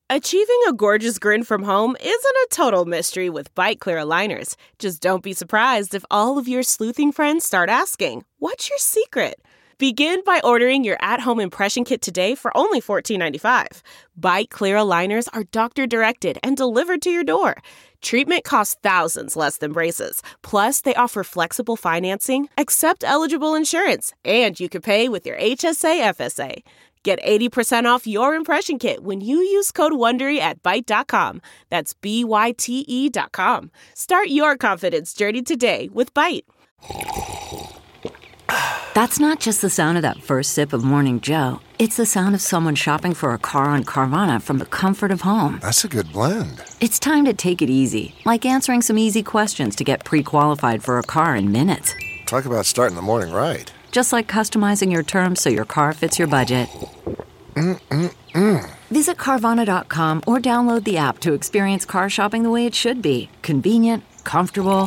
Achieving a gorgeous grin from home isn't a total mystery with Byte Clear aligners. Just don't be surprised if all of your sleuthing friends start asking, "What's your secret?" Begin by ordering your at-home impression kit today for only $14.95. Byte Clear aligners are doctor-directed and delivered to your door. Treatment costs thousands less than braces. Plus, they offer flexible financing, accept eligible insurance, and you can pay with your HSA FSA. Get 80% off your impression kit when you use code WONDERY at Byte.com. That's BYTE.com. Start your confidence journey today with Byte. That's not just the sound of that first sip of Morning Joe. It's the sound of someone shopping for a car on Carvana from the comfort of home. That's a good blend. It's time to take it easy, like answering some easy questions to get pre-qualified for a car in minutes. Talk about starting the morning right. Just like customizing your terms so your car fits your budget. Visit Carvana.com or download the app to experience car shopping the way it should be. Convenient, comfortable.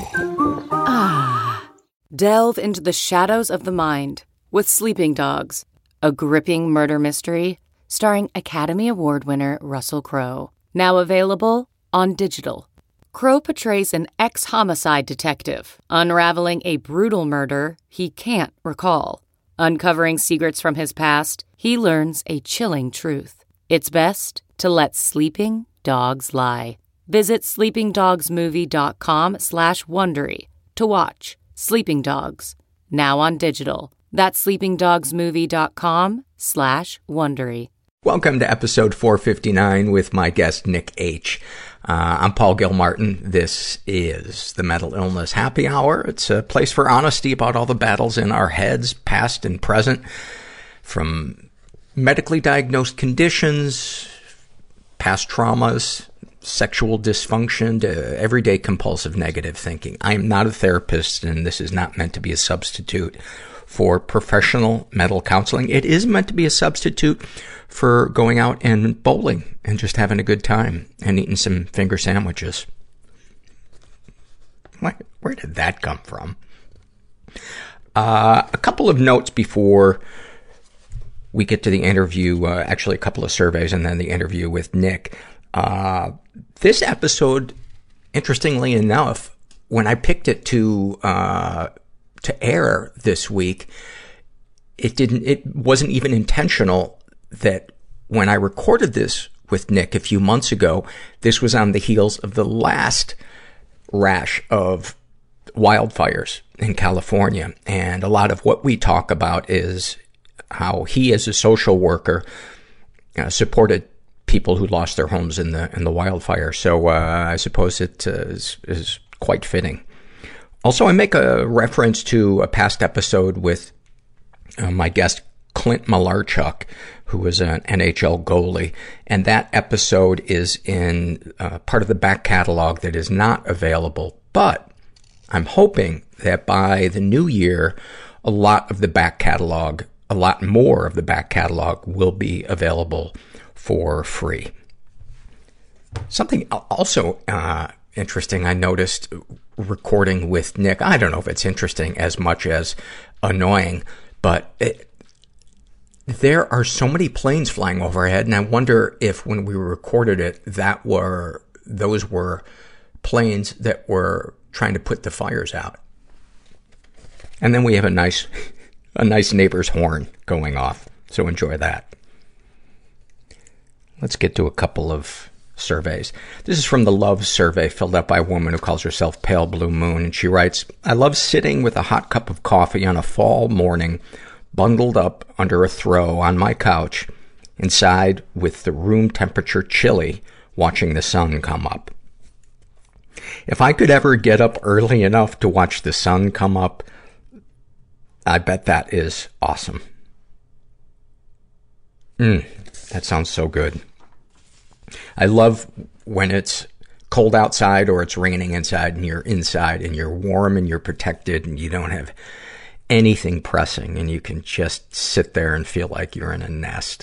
Delve into the shadows of the mind with Sleeping Dogs, a gripping murder mystery starring Academy Award winner Russell Crowe. Now available on digital. Crowe portrays an ex-homicide detective unraveling a brutal murder he can't recall. Uncovering secrets from his past, he learns a chilling truth. It's best to let sleeping dogs lie. Visit sleepingdogsmovie.com/Wondery to watch Sleeping Dogs, now on digital. That's sleepingdogsmovie.com/Wondery. Welcome to episode 459 with my guest, Nick H. I'm Paul Gilmartin. This is the Mental Illness Happy Hour. It's a place for honesty about all the battles in our heads, past and present, from medically diagnosed conditions, past traumas, sexual dysfunction, to everyday compulsive negative thinking. I am not a therapist, and this is not meant to be a substitute for professional mental counseling. It is meant to be a substitute for going out and bowling and just having a good time and eating some finger sandwiches. Where did that come from? A couple of notes before we get to the interview, actually a couple of surveys and then the interview with Nick. This episode, interestingly enough, when I picked it to air this week, it wasn't even intentional that when I recorded this with Nick a few months ago, this was on the heels of the last rash of wildfires in California. And a lot of what we talk about is how he, as a social worker, supported people who lost their homes in the wildfire. So, I suppose it is quite fitting. Also, I make a reference to a past episode with my guest, Clint Malarchuk, who was an NHL goalie. And that episode is in part of the back catalog that is not available. But I'm hoping that by the new year, a lot of the back catalog, a lot more of the back catalog will be available for free. Something also interesting I noticed recording with Nick. I don't know if it's interesting as much as annoying, but there are so many planes flying overhead, and I wonder if when we recorded it, those were planes that were trying to put the fires out. And then we have a nice neighbor's horn going off. So enjoy that. Let's get to a couple of surveys. This is from the Love Survey, filled out by a woman who calls herself Pale Blue Moon. And she writes, I love sitting with a hot cup of coffee on a fall morning, bundled up under a throw on my couch, inside with the room temperature chilly, watching the sun come up. If I could ever get up early enough to watch the sun come up, I bet that is awesome. That sounds so good. I love when it's cold outside or it's raining inside and you're inside and you're warm and you're protected and you don't have anything pressing and you can just sit there and feel like you're in a nest.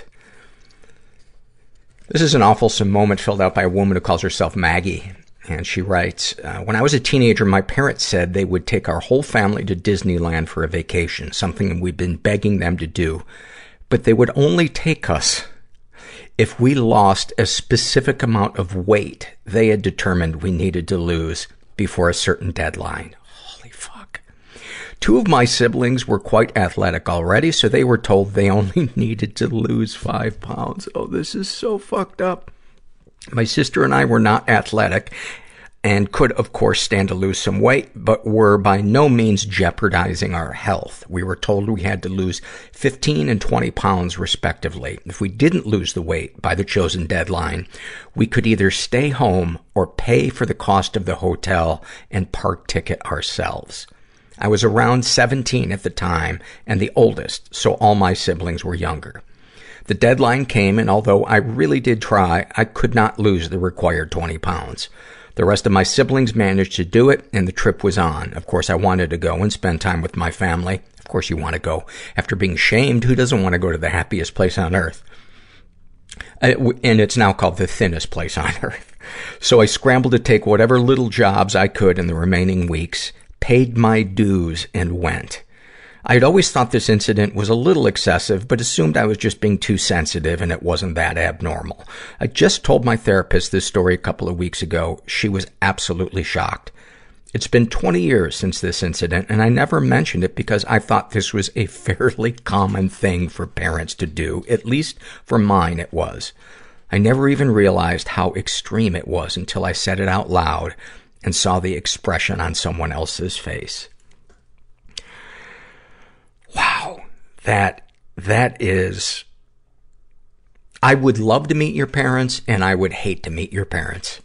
This is an awfulsome moment filled out by a woman who calls herself Maggie. And she writes, when I was a teenager, my parents said they would take our whole family to Disneyland for a vacation, something we'd been begging them to do. But they would only take us if we lost a specific amount of weight they had determined we needed to lose before a certain deadline. Holy fuck. 2 of my siblings were quite athletic already, so they were told they only needed to lose 5 pounds. Oh, this is so fucked up. My sister and I were not athletic and could, of course, stand to lose some weight, but were by no means jeopardizing our health. We were told we had to lose 15 and 20 pounds, respectively. If we didn't lose the weight by the chosen deadline, we could either stay home or pay for the cost of the hotel and park ticket ourselves. I was around 17 at the time and the oldest, so all my siblings were younger. The deadline came, and although I really did try, I could not lose the required 20 pounds. The rest of my siblings managed to do it, and the trip was on. Of course, I wanted to go and spend time with my family. Of course you want to go. After being shamed, who doesn't want to go to the happiest place on earth? And it's now called the thinnest place on earth. So I scrambled to take whatever little jobs I could in the remaining weeks, paid my dues, and went. I had always thought this incident was a little excessive, but assumed I was just being too sensitive and it wasn't that abnormal. I just told my therapist this story a couple of weeks ago. She was absolutely shocked. It's been 20 years since this incident, and I never mentioned it because I thought this was a fairly common thing for parents to do. At least for mine it was. I never even realized how extreme it was until I said it out loud and saw the expression on someone else's face. Wow. That is, I would love to meet your parents and I would hate to meet your parents.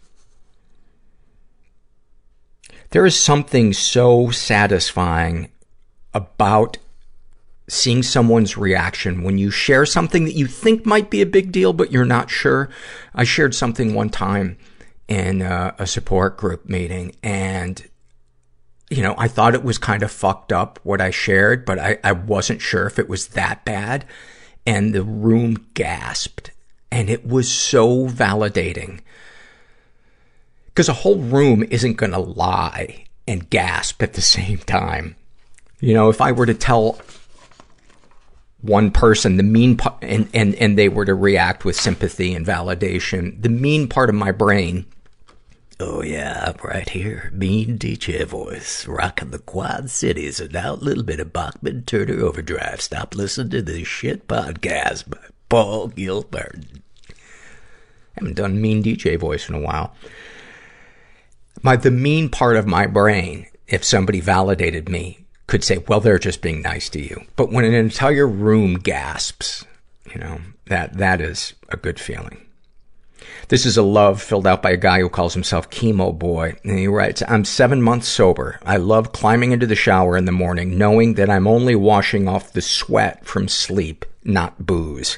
There is something so satisfying about seeing someone's reaction when you share something that you think might be a big deal, but you're not sure. I shared something one time in a support group meeting, and I thought it was kind of fucked up what I shared, but I wasn't sure if it was that bad. And the room gasped. And it was so validating. Because a whole room isn't going to lie and gasp at the same time. If I were to tell one person the mean part, and they were to react with sympathy and validation, the mean part of my brain, oh yeah, right here, mean DJ voice, rocking the Quad Cities, and now a little bit of Bachman Turner Overdrive. Stop listening to this shit podcast by Paul Gilbert. Haven't done mean DJ voice in a while. The mean part of my brain, if somebody validated me, could say, well, they're just being nice to you. But when an entire room gasps, that is a good feeling. This is a love filled out by a guy who calls himself Chemo Boy. And he writes, I'm 7 months sober. I love climbing into the shower in the morning, knowing that I'm only washing off the sweat from sleep, not booze.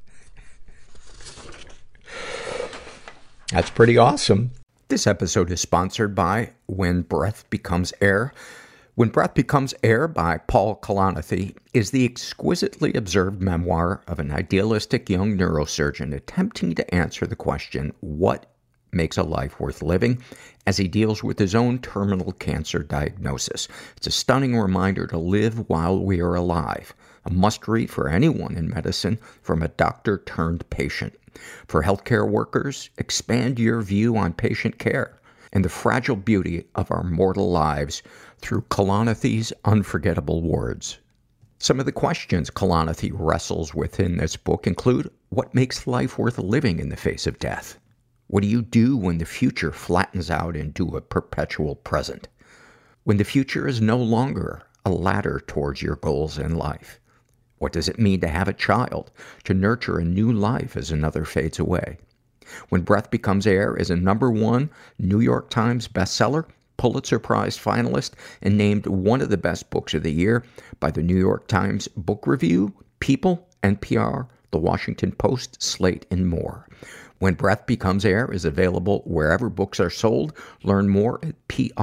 That's pretty awesome. This episode is sponsored by When Breath Becomes Air. When Breath Becomes Air by Paul Kalanithi is the exquisitely observed memoir of an idealistic young neurosurgeon attempting to answer the question, what makes a life worth living, as he deals with his own terminal cancer diagnosis. It's a stunning reminder to live while we are alive. A must-read for anyone in medicine from a doctor-turned-patient. For healthcare workers, expand your view on patient care and the fragile beauty of our mortal lives through Kalanithi's unforgettable words. Some of the questions Kalanithi wrestles with in this book include, what makes life worth living in the face of death? What do you do when the future flattens out into a perpetual present? When the future is no longer a ladder towards your goals in life? What does it mean to have a child, to nurture a new life as another fades away? When Breath Becomes Air is a #1 New York Times bestseller, Pulitzer Prize finalist, and named one of the best books of the year by the New York Times Book Review, People, NPR, The Washington Post, Slate, and more. When Breath Becomes Air is available wherever books are sold. Learn more at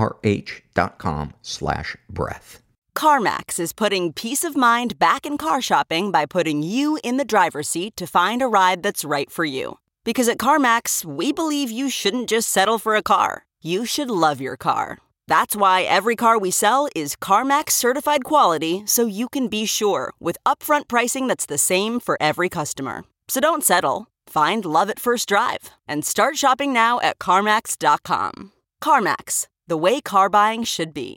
prh.com/breath. CarMax is putting peace of mind back in car shopping by putting you in the driver's seat to find a ride that's right for you. Because at CarMax, we believe you shouldn't just settle for a car. You should love your car. That's why every car we sell is CarMax certified quality, so you can be sure with upfront pricing that's the same for every customer. So don't settle. Find love at first drive and start shopping now at CarMax.com. CarMax, the way car buying should be.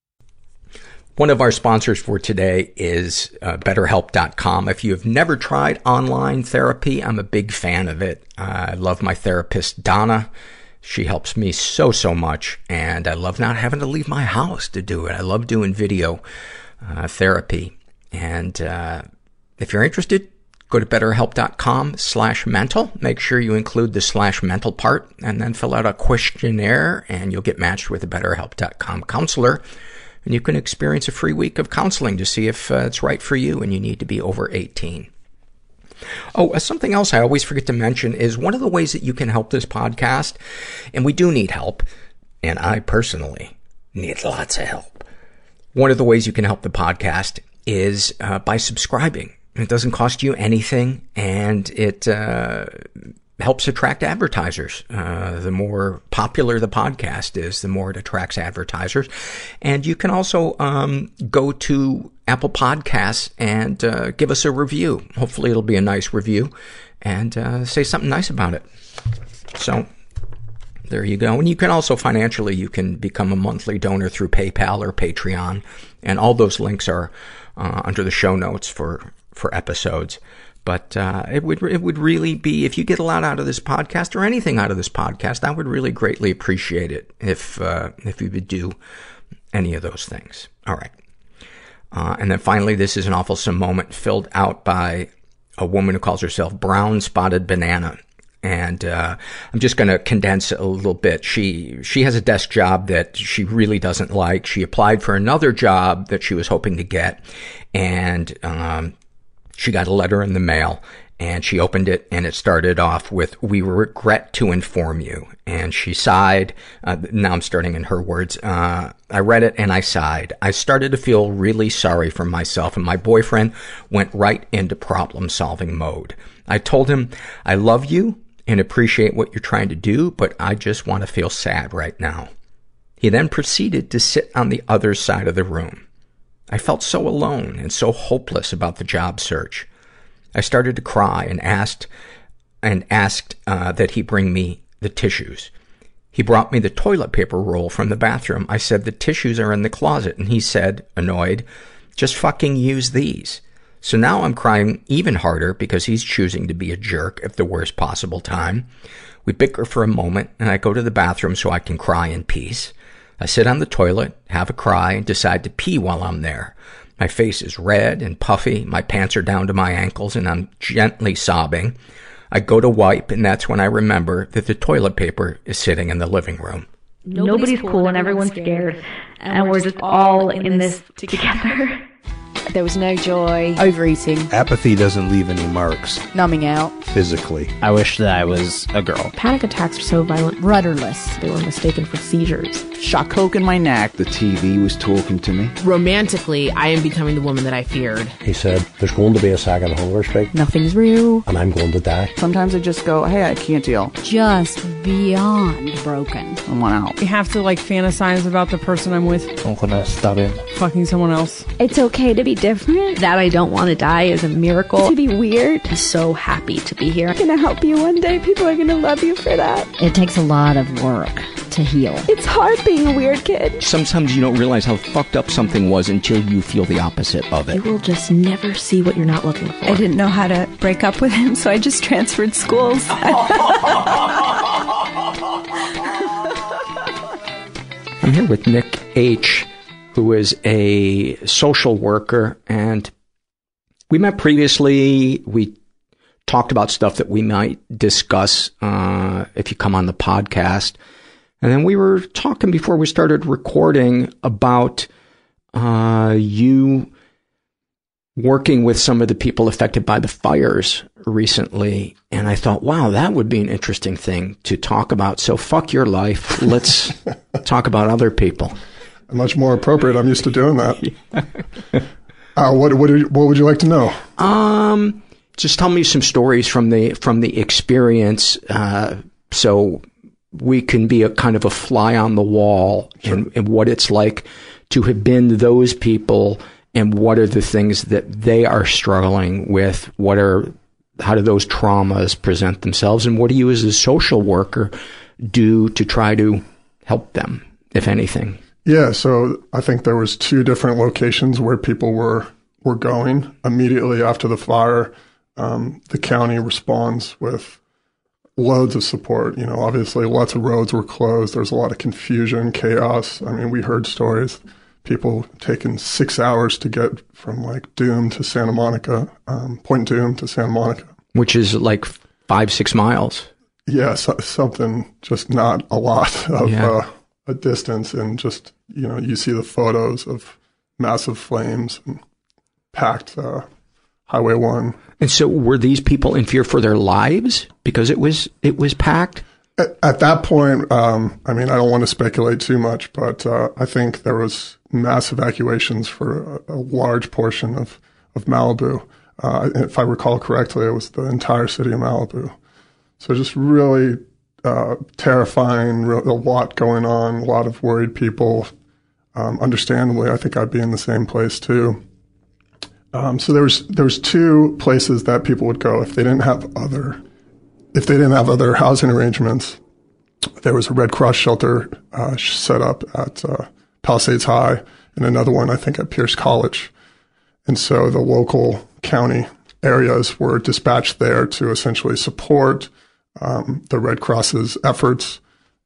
One of our sponsors for today is BetterHelp.com. If you have never tried online therapy, I'm a big fan of it. I love my therapist, Donna. She helps me so much, and I love not having to leave my house to do it. I love doing video therapy. And if you're interested, go to BetterHelp.com/mental. Make sure you include the /mental part, and then fill out a questionnaire, and you'll get matched with a BetterHelp.com counselor. And you can experience a free week of counseling to see if it's right for you, and you need to be over 18. Oh, something else I always forget to mention is one of the ways that you can help this podcast, and we do need help, and I personally need lots of help. One of the ways you can help the podcast is by subscribing. It doesn't cost you anything, and it helps attract advertisers. The more popular the podcast is, the more it attracts advertisers. And you can also go to Apple Podcasts and give us a review. Hopefully it'll be a nice review, and say something nice about it. So there you go. And you can also financially, you can become a monthly donor through PayPal or Patreon, and all those links are under the show notes for episodes. But it would really be, if you get a lot out of this podcast or anything out of this podcast, I would really greatly appreciate it if you would do any of those things. All right. And then finally, this is an awfulsome moment filled out by a woman who calls herself Brown Spotted Banana. And I'm just going to condense it a little bit. She has a desk job that she really doesn't like. She applied for another job that she was hoping to get, and she got a letter in the mail, and she opened it, and it started off with, "We regret to inform you." And she sighed. Now I'm starting in her words. I read it and I sighed. I started to feel really sorry for myself, and my boyfriend went right into problem-solving mode. I told him, "I love you and appreciate what you're trying to do, but I just want to feel sad right now." He then proceeded to sit on the other side of the room. I felt so alone and so hopeless about the job search. I started to cry and asked that he bring me the tissues. He brought me the toilet paper roll from the bathroom. I said, "The tissues are in the closet." And he said, annoyed, "Just fucking use these." So now I'm crying even harder because he's choosing to be a jerk at the worst possible time. We bicker for a moment, and I go to the bathroom so I can cry in peace. I sit on the toilet, have a cry, and decide to pee while I'm there. My face is red and puffy, my pants are down to my ankles, and I'm gently sobbing. I go to wipe, and that's when I remember that the toilet paper is sitting in the living room. Nobody's cool and everyone's scared, and we're just all in this together. There was no joy. Overeating. Apathy doesn't leave any marks. Numbing out. Physically. I wish that I was a girl. Panic attacks were so violent. Rudderless. They were mistaken for seizures. Shot coke in my neck. The TV was talking to me. Romantically, I am becoming the woman that I feared. He said, "There's going to be a second hunger strike. Nothing's real. And I'm going to die." Sometimes I just go, "Hey, I can't deal." Just beyond broken. I want out. I have to fantasize about the person I'm with. I'm gonna stab him. Fucking someone else. It's okay to be different. That I don't want to die is a miracle. To be weird. I'm so happy to be here. I'm gonna help you one day. People are gonna love you for that. It takes a lot of work to heal. It's hard being a weird kid. Sometimes you don't realize how fucked up something was until you feel the opposite of it. You will just never see what you're not looking for. I didn't know how to break up with him, so I just transferred schools. I'm here with Nick H., who is a social worker, and we met previously. We talked about stuff that we might discuss if you come on the podcast. And then we were talking before we started recording about you working with some of the people affected by the fires recently. And I thought, wow, that would be an interesting thing to talk about. So fuck your life. Let's talk about other people. Much more appropriate. I'm used to doing that. What would you like to know? Just tell me some stories from the experience, so we can be a kind of a fly on the wall. Sure. in what it's like to have been those people, and what are the things that they are struggling with. What are those traumas present themselves, and what do you as a social worker do to try to help them, if anything? Yeah, so I think there was 2 different locations where people were going. Immediately after the fire, the county responds with loads of support. You know, obviously lots of roads were closed. There's a lot of confusion, chaos. I mean, we heard stories, people taking 6 hours to get from like Doom to Santa Monica, Point Doom to Santa Monica. Which is like 5-6 miles. Yeah, something just not a lot of a distance. And just, you know, you see the photos of massive flames and packed Highway 1. And so were these people in fear for their lives because it was packed? At that point, I mean, I don't want to speculate too much, but I think there was mass evacuations for a large portion of Malibu. If I recall correctly, it was the entire city of Malibu. So just really terrifying, a lot going on, a lot of worried people. Understandably, I think I'd be in the same place too. So there was 2 places that people would go if they didn't have other housing arrangements. There was a Red Cross shelter set up at Palisades High, and another one I think at Pierce College. And so the local county areas were dispatched there to essentially support the Red Cross's efforts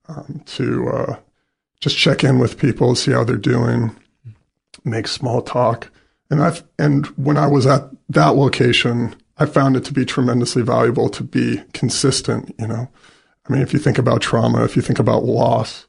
to just check in with people, see how they're doing, make small talk. And when I was at that location, I found it to be tremendously valuable to be consistent, you know. I mean, if you think about trauma, if you think about loss,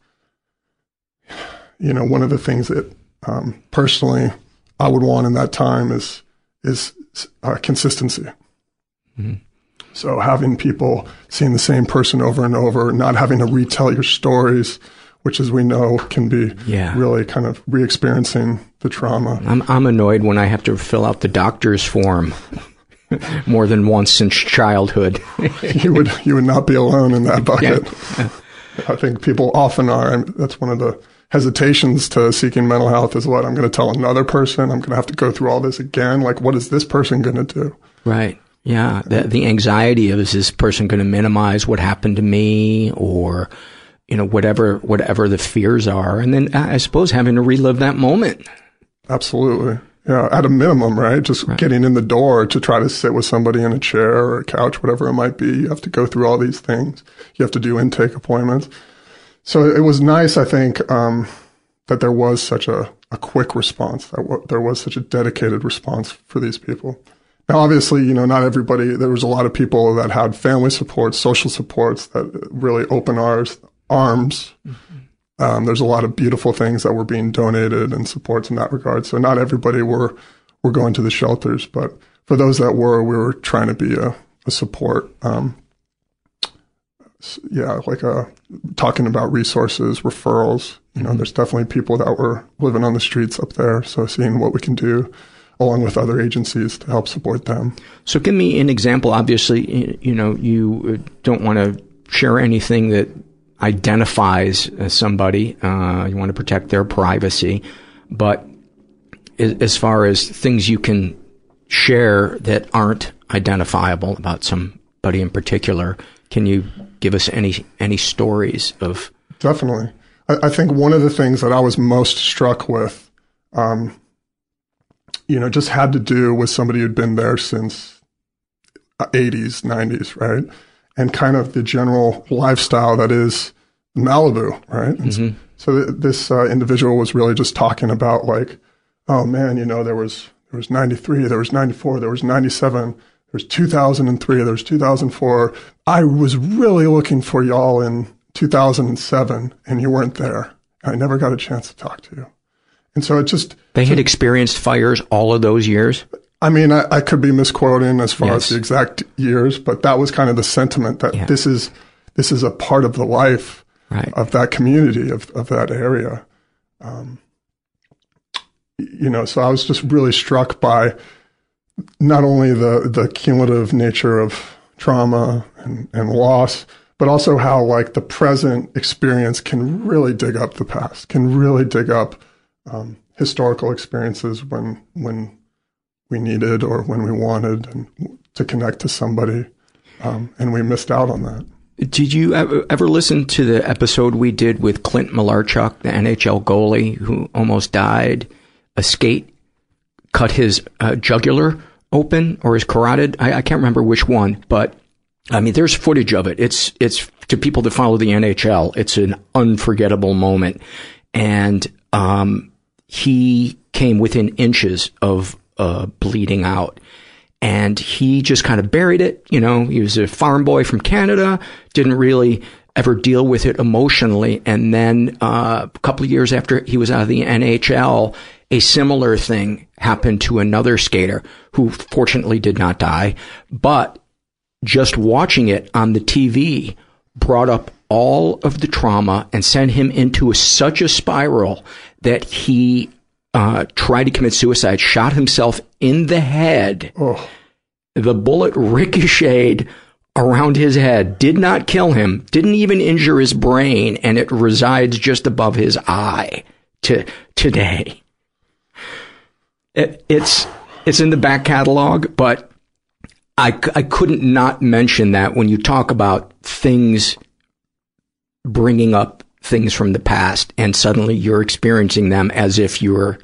you know, one of the things that personally I would want in that time is consistency. Mm-hmm. So having people seeing the same person over and over, not having to retell your stories, which, as we know, can be really kind of re-experiencing the trauma. I'm annoyed when I have to fill out the doctor's form more than once since childhood. You would not be alone in that bucket. Yeah. I think people often are. And that's one of the hesitations to seeking mental health is what I'm going to tell another person. I'm going to have to go through all this again. Like, what is this person going to do? Right. Yeah. The anxiety of, is this person going to minimize what happened to me, or, you know, whatever the fears are. And then I suppose having to relive that moment. Absolutely. Yeah. At a minimum, right? Just getting in the door to try to sit with somebody in a chair or a couch, whatever it might be. You have to go through all these things. You have to do intake appointments. So it was nice, I think, that there was such a quick response, that there was such a dedicated response for these people. Now, obviously, you know, not everybody, there was a lot of people that had family supports, social supports that really open arms. Mm-hmm. There's a lot of beautiful things that were being donated and supports in that regard. So not everybody were going to the shelters, but for those that were, we were trying to be a support. Talking about resources, referrals. You know, there's definitely people that were living on the streets up there. So seeing what we can do along with other agencies to help support them. So give me an example. Obviously, you know, you don't want to share anything that identifies somebody. You want to protect their privacy. But as far as things you can share that aren't identifiable about somebody in particular, can you give us any stories of? Definitely. I think one of the things that I was most struck with, you know, just had to do with somebody who'd been there since 80s, 90s, right? And kind of the general lifestyle that is Malibu, right? Mm-hmm. So this individual was really just talking about like, oh man, you know, there was 93, there was 94, there was 97, there was 2003, there was 2004. I was really looking for y'all in 2007 and you weren't there. I never got a chance to talk to you. And so it just... They had experienced fires all of those years? I mean, I could be misquoting as far as the exact years, but that was kind of the sentiment that this is a part of the life of that community, of that area. You know, so I was just really struck by not only the cumulative nature of trauma and loss, but also how like the present experience can really dig up the past, can really dig up historical experiences when we needed or when we wanted. And to connect to somebody. And we missed out on that. Did you ever listen to the episode we did with Clint Malarchuk, the NHL goalie who almost died? A skate cut his jugular open, or his carotid. I can't remember which one, but I mean, there's footage of it. It's to people that follow the NHL, it's an unforgettable moment. And he came within inches of bleeding out. And he just kind of buried it. You know, he was a farm boy from Canada, didn't really ever deal with it emotionally. And then a couple of years after he was out of the NHL, a similar thing happened to another skater who fortunately did not die. But just watching it on the TV brought up all of the trauma and sent him into such a spiral that he tried to commit suicide, shot himself in the head. Oh. The bullet ricocheted around his head, did not kill him, didn't even injure his brain, and it resides just above his eye today. It's in the back catalog, but I couldn't not mention that when you talk about things, bringing up things from the past, and suddenly you're experiencing them as if you're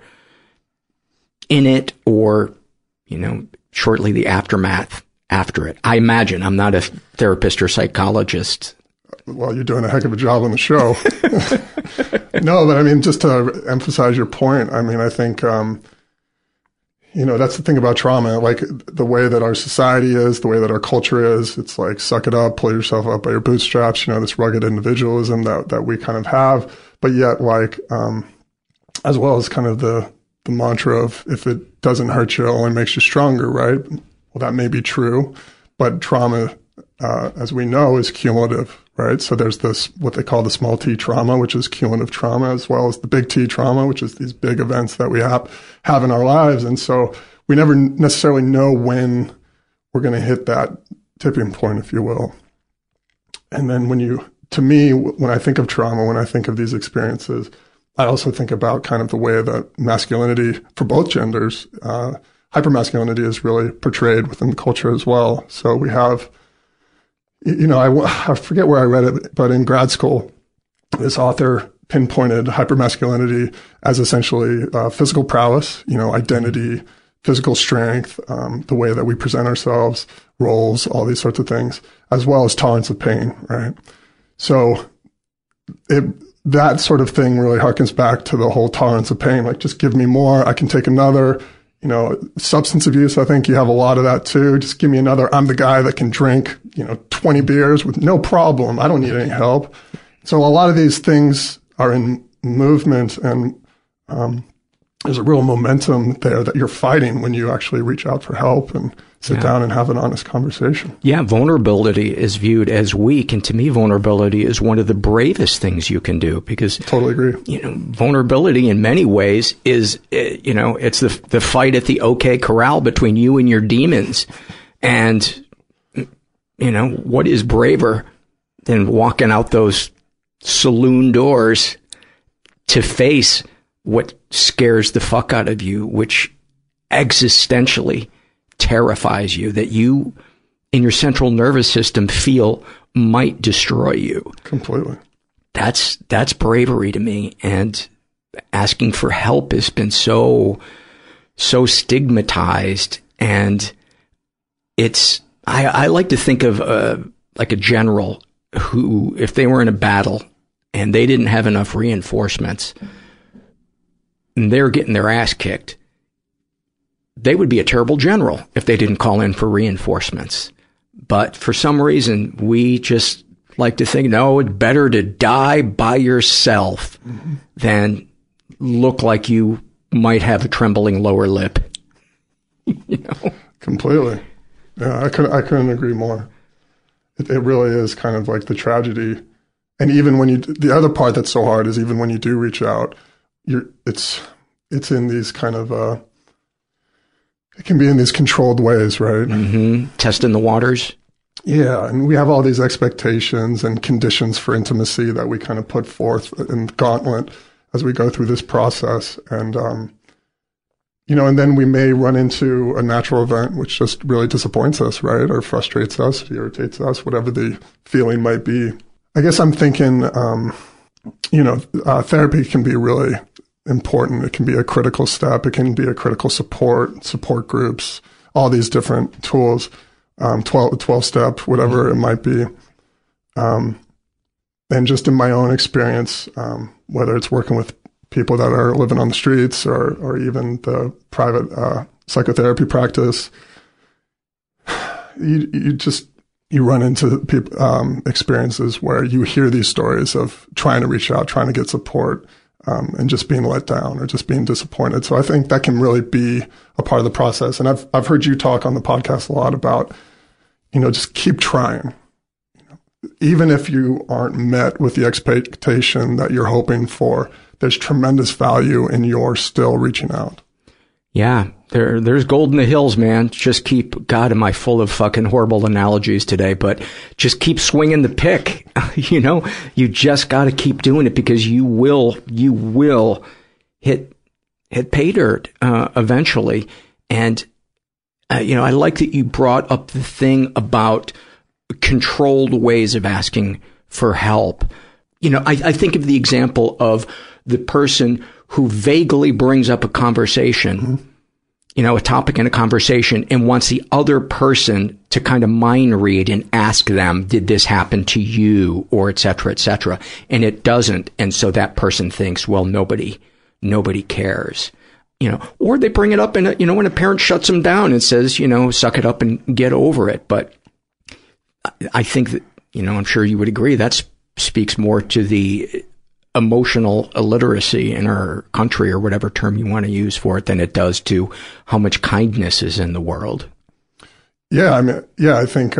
in it, or, you know, shortly the aftermath after it. I imagine. I'm not a therapist or psychologist. Well, you're doing a heck of a job on the show. No, but I mean, just to emphasize your point, I mean, I think, you know, that's the thing about trauma, like the way that our society is, the way that our culture is. It's like, suck it up, pull yourself up by your bootstraps, you know, this rugged individualism that we kind of have. But yet, like, as well as kind of the mantra of, if it doesn't hurt you, it only makes you stronger, right? Well, that may be true, but trauma, as we know, is cumulative, right? So there's this, what they call the small t trauma, which is cumulative trauma, as well as the big T trauma, which is these big events that we have in our lives. And so we never necessarily know when we're going to hit that tipping point, if you will. And then to me, when I think of trauma, when I think of these experiences, I also think about kind of the way that masculinity for both genders, hypermasculinity is really portrayed within the culture as well. So we have, you know, I forget where I read it, but in grad school, this author pinpointed hypermasculinity as essentially physical prowess, you know, identity, physical strength, the way that we present ourselves, roles, all these sorts of things, as well as tolerance of pain, right? So that sort of thing really harkens back to the whole tolerance of pain, like, just give me more, I can take another. You know, substance abuse, I think you have a lot of that too. Just give me another. I'm the guy that can drink, you know, 20 beers with no problem. I don't need any help. So a lot of these things are in movement, and there's a real momentum there that you're fighting when you actually reach out for help and sit down and have an honest conversation. Yeah, vulnerability is viewed as weak, and to me, vulnerability is one of the bravest things you can do, because totally agree. You know, vulnerability in many ways is, you know, it's the fight at the OK Corral between you and your demons. And, you know, what is braver than walking out those saloon doors to face what scares the fuck out of you, which existentially terrifies you, that you in your central nervous system feel might destroy you completely. That's bravery to me. And asking for help has been so stigmatized. And it's, I like to think of like a general who, if they were in a battle and they didn't have enough reinforcements and they're getting their ass kicked, they would be a terrible general if they didn't call in for reinforcements. But for some reason, we just like to think, no, it's better to die by yourself than look like you might have a trembling lower lip. You know? Completely. Yeah, I couldn't agree more. It really is kind of like the tragedy. And even when the other part that's so hard is even when you do reach out, it's in these kind of, it can be in these controlled ways, right? Mm-hmm. Testing the waters. Yeah, and we have all these expectations and conditions for intimacy that we kind of put forth in the gauntlet as we go through this process. And, and then we may run into a natural event which just really disappoints us, right? Or frustrates us, irritates us, whatever the feeling might be. I guess I'm thinking, therapy can be really important. It can be a critical step. It can be a critical support groups, all these different tools, 12-step, whatever it might be. And just in my own experience, whether it's working with people that are living on the streets or even the private psychotherapy practice, you run into experiences where you hear these stories of trying to reach out, trying to get support, and just being let down or just being disappointed. So I think that can really be a part of the process. And I've heard you talk on the podcast a lot about, just keep trying. Even if you aren't met with the expectation that you're hoping for, there's tremendous value in your still reaching out. Yeah, there's gold in the hills, man. Just keep, God, am I full of fucking horrible analogies today, but just keep swinging the pick. You just got to keep doing it, because you will hit pay dirt, eventually. And, I like that you brought up the thing about controlled ways of asking for help. I think of the example of the person who vaguely brings up a conversation, a topic in a conversation, and wants the other person to kind of mind read and ask them, did this happen to you, or et cetera, and it doesn't. And so that person thinks, well, nobody cares, or they bring it up in when a parent shuts them down and says, suck it up and get over it. But I think that, I'm sure you would agree, that speaks more to the emotional illiteracy in our country, or whatever term you want to use for it, than it does to how much kindness is in the world. Yeah, I think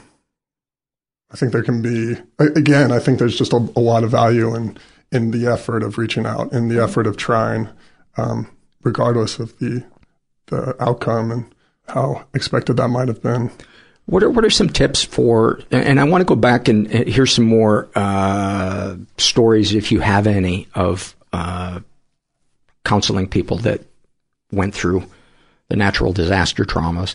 there can be, again, I think there's just a lot of value in the effort of reaching out, in the effort of trying, regardless of the outcome and how expected that might have been. What are some tips for, and I want to go back and hear some more stories, if you have any, of counseling people that went through the natural disaster traumas.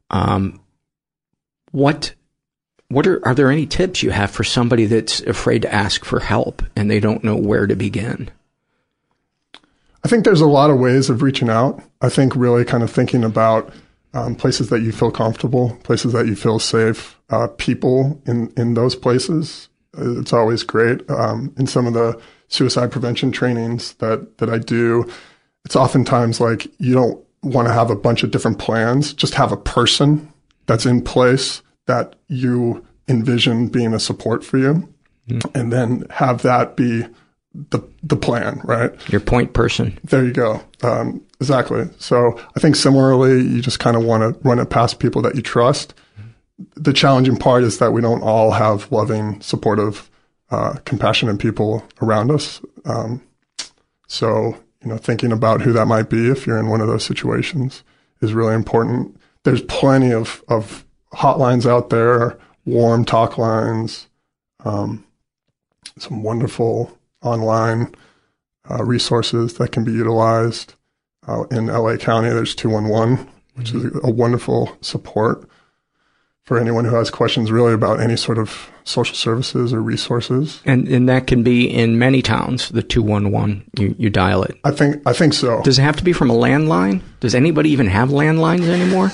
Are there any tips you have for somebody that's afraid to ask for help and they don't know where to begin? I think there's a lot of ways of reaching out. I think really kind of thinking about places that you feel comfortable, places that you feel safe, people in those places. It's always great. In some of the suicide prevention trainings that I do, it's oftentimes like you don't want to have a bunch of different plans. Just have a person that's in place that you envision being a support for you, and then have that be the plan, right? Your point person. There you go. Exactly. So I think similarly, you just kind of want to run it past people that you trust. The challenging part is that we don't all have loving, supportive, compassionate people around us. So, thinking about who that might be if you're in one of those situations is really important. There's plenty of hotlines out there, warm talk lines, some wonderful online resources that can be utilized. In LA County, there's 211, which is a wonderful support for anyone who has questions really about any sort of social services or resources. And that can be in many towns, the 211, you dial it. I think so. Does it have to be from a landline? Does anybody even have landlines anymore?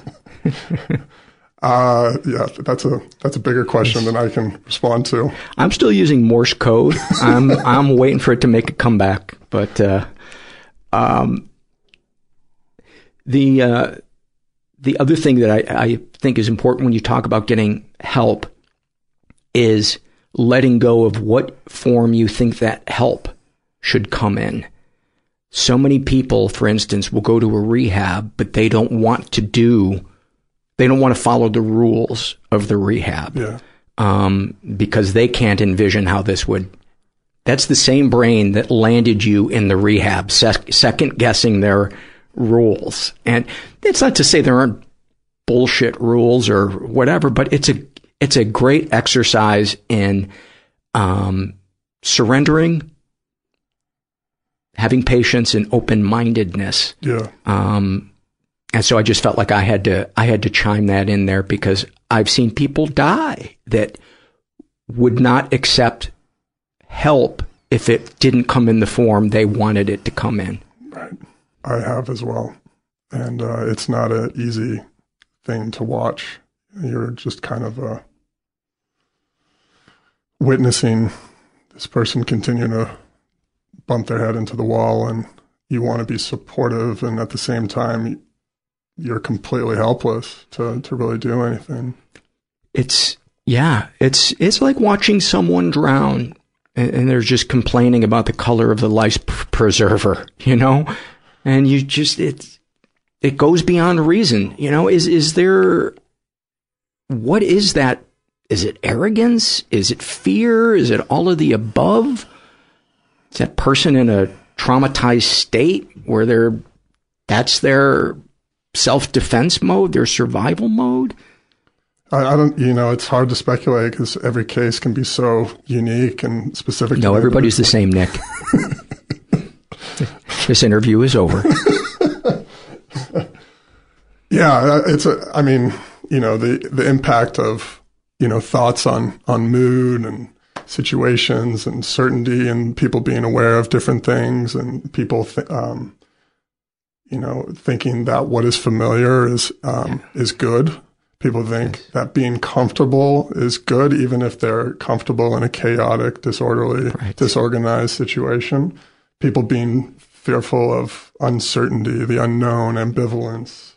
Yeah, that's a bigger question than I can respond to. I'm still using Morse code. I'm waiting for it to make a comeback, but the other thing that I think is important when you talk about getting help is letting go of what form you think that help should come in. So many people, for instance, will go to a rehab, but they don't want to follow the rules of the rehab. Yeah. Because they can't envision how this would. That's the same brain that landed you in the rehab, second guessing their rules. And it's not to say there aren't bullshit rules or whatever, but it's a great exercise in surrendering having patience and open-mindedness. Yeah. And so I just felt like I had to chime that in there, because I've seen people die that would not accept help if it didn't come in the form they wanted it to come in. Right. I have as well. And it's not an easy thing to watch. You're just kind of witnessing this person continue to bump their head into the wall, and you want to be supportive, and at the same time, you're completely helpless to really do anything. It's like watching someone drown, and they're just complaining about the color of the life preserver, you know? And you just, it goes beyond reason, you know? What is that? Is it arrogance? Is it fear? Is it all of the above? Is that person in a traumatized state where that's their self-defense mode, their survival mode? I don't, it's hard to speculate because every case can be so unique and specific. No, everybody's the same, Nick. This interview is over. Yeah, the impact of, thoughts on mood and situations and certainty and people being aware of different things and people, thinking that what is familiar is good. People think that being comfortable is good, even if they're comfortable in a chaotic, disorderly, disorganized situation. People being fearful of uncertainty, the unknown, ambivalence.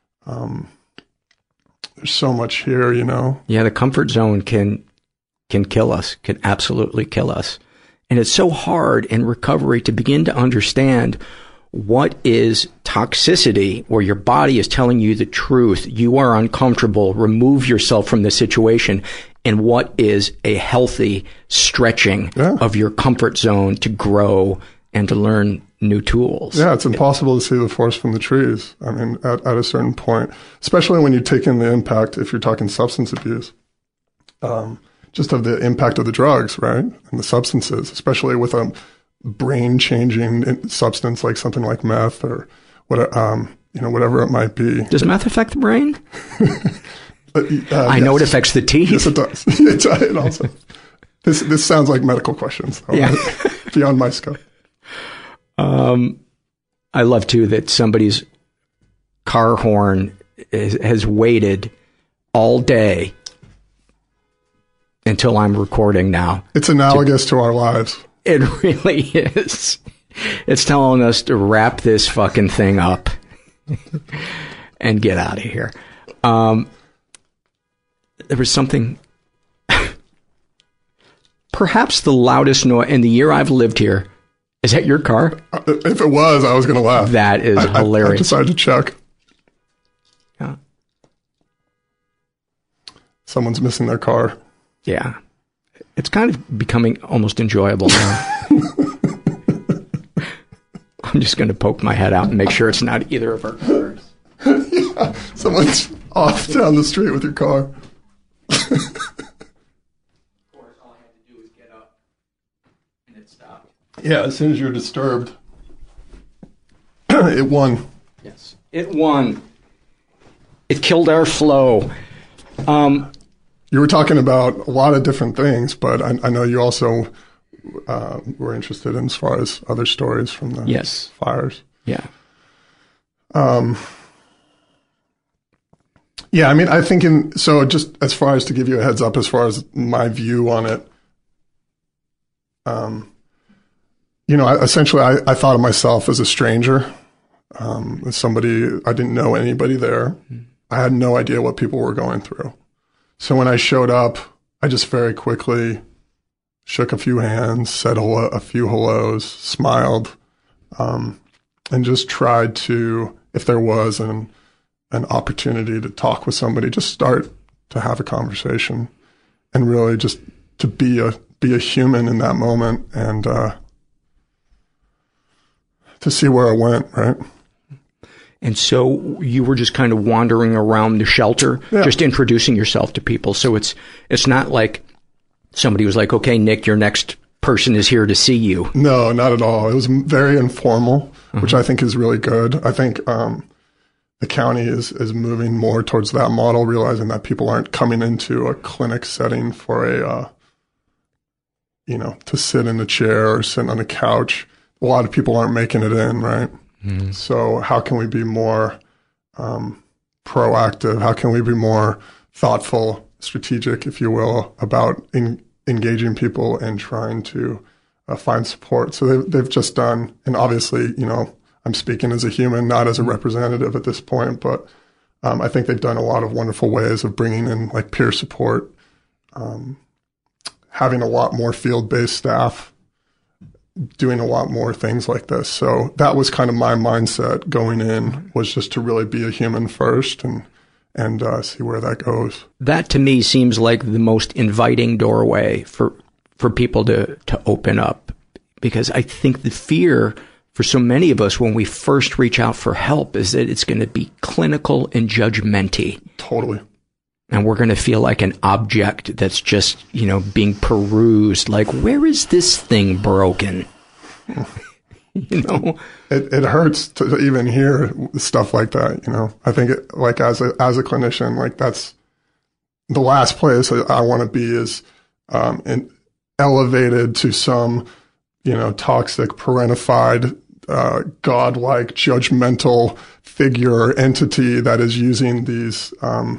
There's so much here, Yeah, the comfort zone can kill us, can absolutely kill us. And it's so hard in recovery to begin to understand what is toxicity, where your body is telling you the truth, you are uncomfortable, remove yourself from the situation, and what is a healthy stretching of your comfort zone to grow and to learn new tools. Yeah, it's impossible to see the forest from the trees. I mean, at a certain point, especially when you take in the impact, if you're talking substance abuse, just of the impact of the drugs, right? And the substances, especially with a brain-changing substance like something like meth or whatever it might be. Does meth affect the brain? I know it affects the teeth. Yes, it does. It also. This sounds like medical questions. Yeah. Beyond my scope. I love too that somebody's car horn has waited all day until I'm recording now. It's analogous to our lives. It really is. It's telling us to wrap this fucking thing up and get out of here. There was something, perhaps the loudest noise in the year I've lived here. Is that your car? If it was, I was going to laugh. That is hilarious. I decided to check. Yeah. Someone's missing their car. Yeah. It's kind of becoming almost enjoyable now. I'm just going to poke my head out and make sure it's not either of our cars. Yeah, someone's off down the street with your car. Of course, all I had to do was get up and it stopped. Yeah, as soon as you're disturbed, it won. Yes, it won. It killed our flow. You were talking about a lot of different things, but I know you also were interested in as far as other stories from the fires. Yeah. Yeah, I mean, I think so just as far as to give you a heads up, as far as my view on it, essentially I thought of myself as a stranger, as somebody, I didn't know anybody there. I had no idea what people were going through. So when I showed up, I just very quickly shook a few hands, said a few hellos, smiled, and just tried to, if there was an opportunity to talk with somebody, just start to have a conversation and really just to be a human in that moment and to see where I went, right? And so you were just kind of wandering around the shelter, just introducing yourself to people. So it's not like somebody was like, okay, Nick, your next person is here to see you. No, not at all. It was very informal, which I think is really good. I think the county is moving more towards that model, realizing that people aren't coming into a clinic setting for to sit in a chair or sit on a couch. A lot of people aren't making it in, right? Mm-hmm. So how can we be more proactive? How can we be more thoughtful, strategic, if you will, about engaging people and trying to find support? So they've just done, and obviously, I'm speaking as a human, not as a representative at this point, but I think they've done a lot of wonderful ways of bringing in like peer support, having a lot more field-based staff, doing a lot more things like this. So that was kind of my mindset going in, was just to really be a human first and see where that goes. That to me seems like the most inviting doorway for people to open up, because I think the fear for so many of us when we first reach out for help is that it's going to be clinical and judgmenty. Totally. And we're going to feel like an object that's just, being perused. Like, where is this thing broken? It hurts to even hear stuff like that. I think as a clinician, like that's the last place I want to be is elevated to some, toxic, parentified, godlike, judgmental figure, entity that is using these,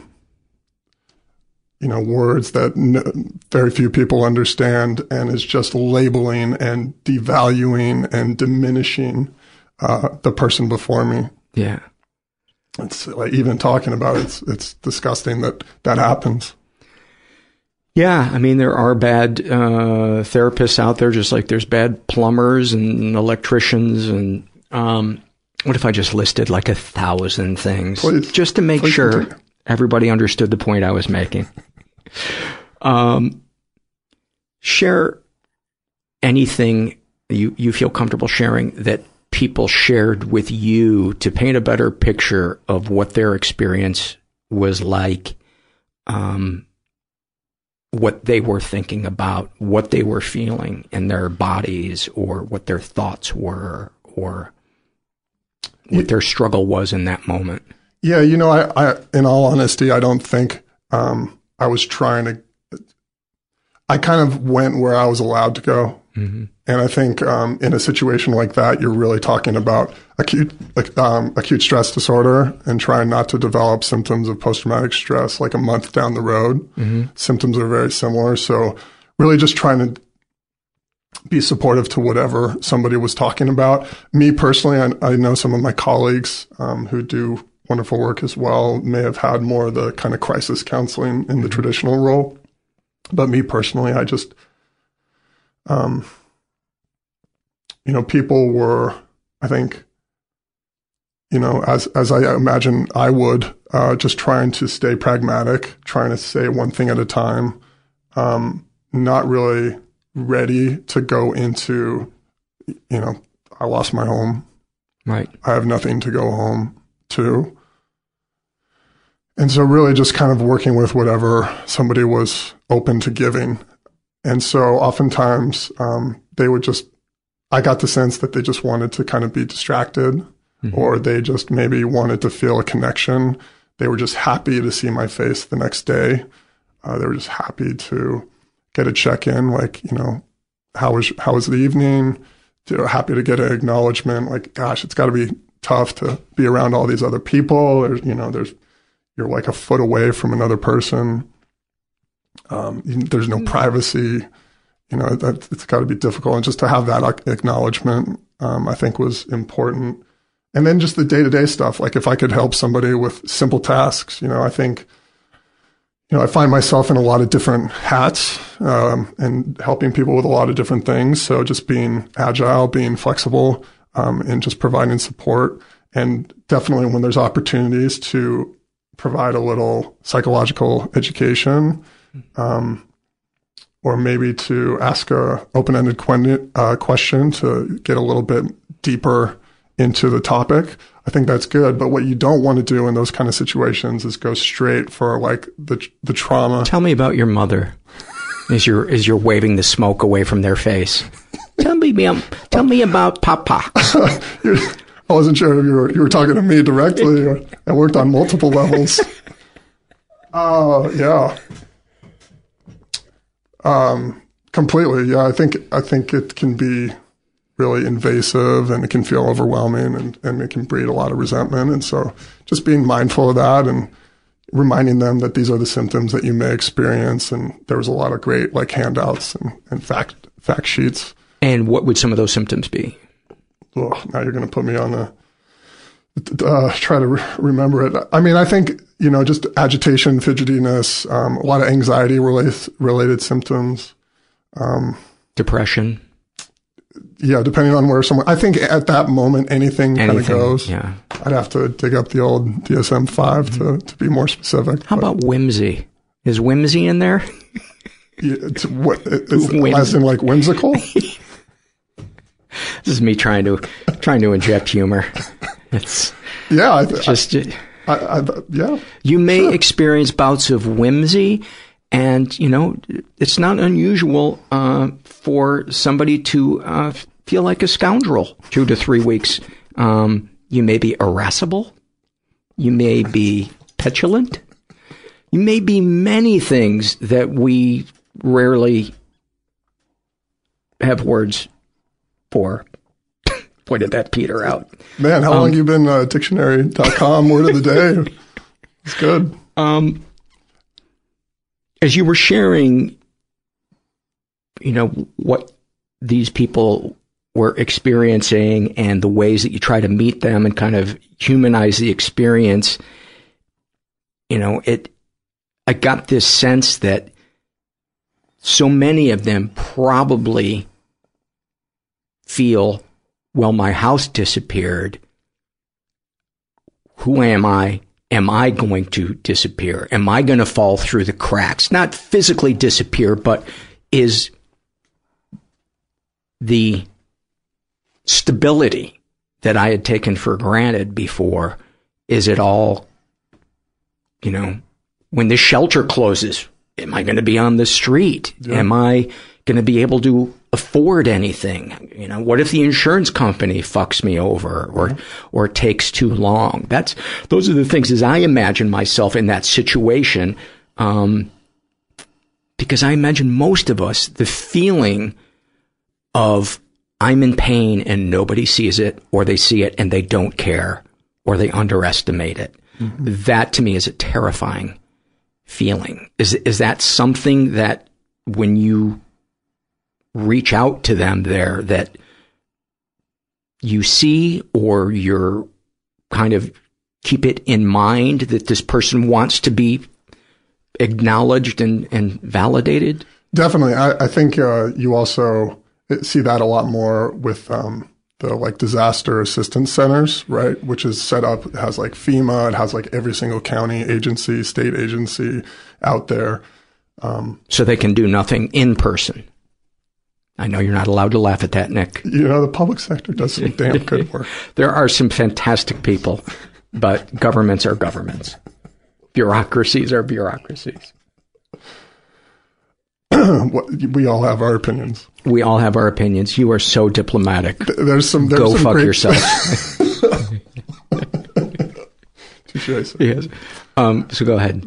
words that very few people understand, and is just labeling and devaluing and diminishing the person before me. Yeah. It's like, even talking about it, it's disgusting that happens. Yeah, I mean, there are bad therapists out there, just like there's bad plumbers and electricians. And what if I just listed like 1,000 things? Please, just to make sure everybody understood the point I was making. Share anything you feel comfortable sharing that people shared with you to paint a better picture of what their experience was like, what they were thinking about, what they were feeling in their bodies, or what their thoughts were, or what their struggle was in that moment. Yeah, I in all honesty, I don't think I was trying to. I kind of went where I was allowed to go. Mm-hmm. And I think in a situation like that, you're really talking about acute stress disorder and trying not to develop symptoms of post-traumatic stress like a month down the road. Mm-hmm. Symptoms are very similar. So really just trying to be supportive to whatever somebody was talking about. Me personally, I know some of my colleagues who do wonderful work as well may have had more of the kind of crisis counseling in the traditional role. But me personally, I just, people were, I think, as I imagine I would, just trying to stay pragmatic, trying to say one thing at a time, not really ready to go into, I lost my home. Right. I have nothing to go home to. And so really just kind of working with whatever somebody was open to giving. And so oftentimes they would just, I got the sense that they just wanted to kind of be distracted, mm-hmm. or they just maybe wanted to feel a connection. They were just happy to see my face the next day. They were just happy to get a check-in, like, how was the evening? Happy to get an acknowledgement, like, gosh, it's got to be tough to be around all these other people. You're like a foot away from another person. There's no privacy. It's got to be difficult. And just to have that acknowledgement, I think was important. And then just the day-to-day stuff. Like if I could help somebody with simple tasks, I think, I find myself in a lot of different hats, and helping people with a lot of different things. So just being agile, being flexible, and just providing support. And definitely when there's opportunities to provide a little psychological education, or maybe to ask a open-ended question to get a little bit deeper into the topic. I think that's good. But what you don't want to do in those kind of situations is go straight for like the trauma. Tell me about your mother. As you're waving the smoke away from their face. Tell me about Papa. I wasn't sure if you were talking to me directly. Or I worked on multiple levels. Yeah. Completely. Yeah. I think it can be really invasive, and it can feel overwhelming, and it can breed a lot of resentment. And so just being mindful of that and reminding them that these are the symptoms that you may experience. And there was a lot of great like handouts and fact sheets. And what would some of those symptoms be? Oh, now you're going to put me on try to remember it. I mean, I think, just agitation, fidgetiness, a lot of anxiety related symptoms. Depression. Yeah, depending on where someone, I think at that moment, anything kind of goes. Yeah. I'd have to dig up the old DSM-5 to be more specific. How about whimsy? Is whimsy in there? Yeah, as in like whimsical? This is me trying to inject humor. It's yeah, yeah. You may experience bouts of whimsy, and it's not unusual for somebody to feel like a scoundrel 2 to 3 weeks. You may be irascible. You may be petulant. You may be many things that we rarely have words for. Boy, did that peter out. Man, how long you been dictionary.com word of the day? It's good. As you were sharing, what these people were experiencing and the ways that you try to meet them and kind of humanize the experience, I got this sense that so many of them probably feel, well, my house disappeared. Who am I? Am I going to disappear? Am I going to fall through the cracks? Not physically disappear, but is the stability that I had taken for granted before, is it all, when the shelter closes, am I going to be on the street? Yeah. Am I going to be able to afford anything? What if the insurance company fucks me over or takes too long? Those are the things as I imagine myself in that situation. Because I imagine most of us, the feeling of I'm in pain and nobody sees it, or they see it and they don't care, or they underestimate it. Mm-hmm. That to me is a terrifying feeling. Is that something that when you reach out to them there that you see, or you're kind of keep it in mind that this person wants to be acknowledged and validated? Definitely. I think you also see that a lot more with the disaster assistance centers, right? Which is set up, it has FEMA, it has every single county agency, state agency out there. So they can do nothing in person. I know you're not allowed to laugh at that, Nick. The public sector does some damn good work. There are some fantastic people, but governments are governments. Bureaucracies are bureaucracies. We all have our opinions. We all have our opinions. You are so diplomatic. There's some Go fuck great... yourself. Touché. Yes. So go ahead.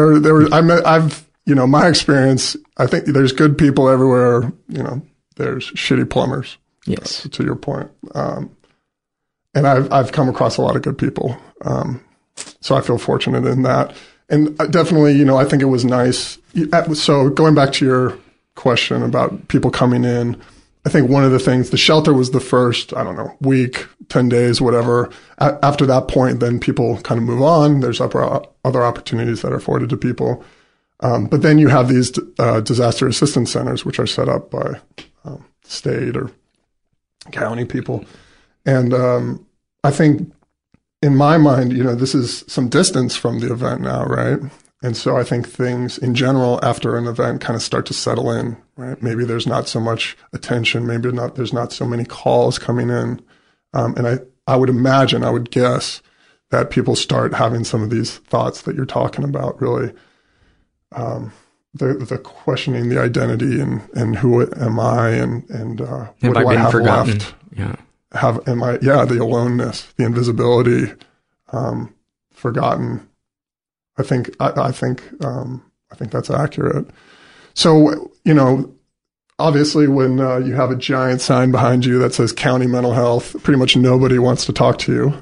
My experience, I think there's good people everywhere. There's shitty plumbers. Yes. To your point. And I've come across a lot of good people. So I feel fortunate in that. And definitely, I think it was nice. So going back to your question about people coming in, I think one of the things, the shelter was the first, week, 10 days, whatever. After that point, then people kind of move on. There's other opportunities that are afforded to people. But then you have these disaster assistance centers, which are set up by state or county people. And I think in my mind, this is some distance from the event now, right? And so I think things in general after an event kind of start to settle in, right? Maybe there's not so much attention. Maybe there's not so many calls coming in. And I would guess that people start having some of these thoughts that you're talking about, really, the questioning the identity and who am I and what do I have forgotten? left? Yeah. The aloneness, the invisibility, forgotten. I think that's accurate. So, obviously when you have a giant sign behind you that says County Mental Health, pretty much nobody wants to talk to you.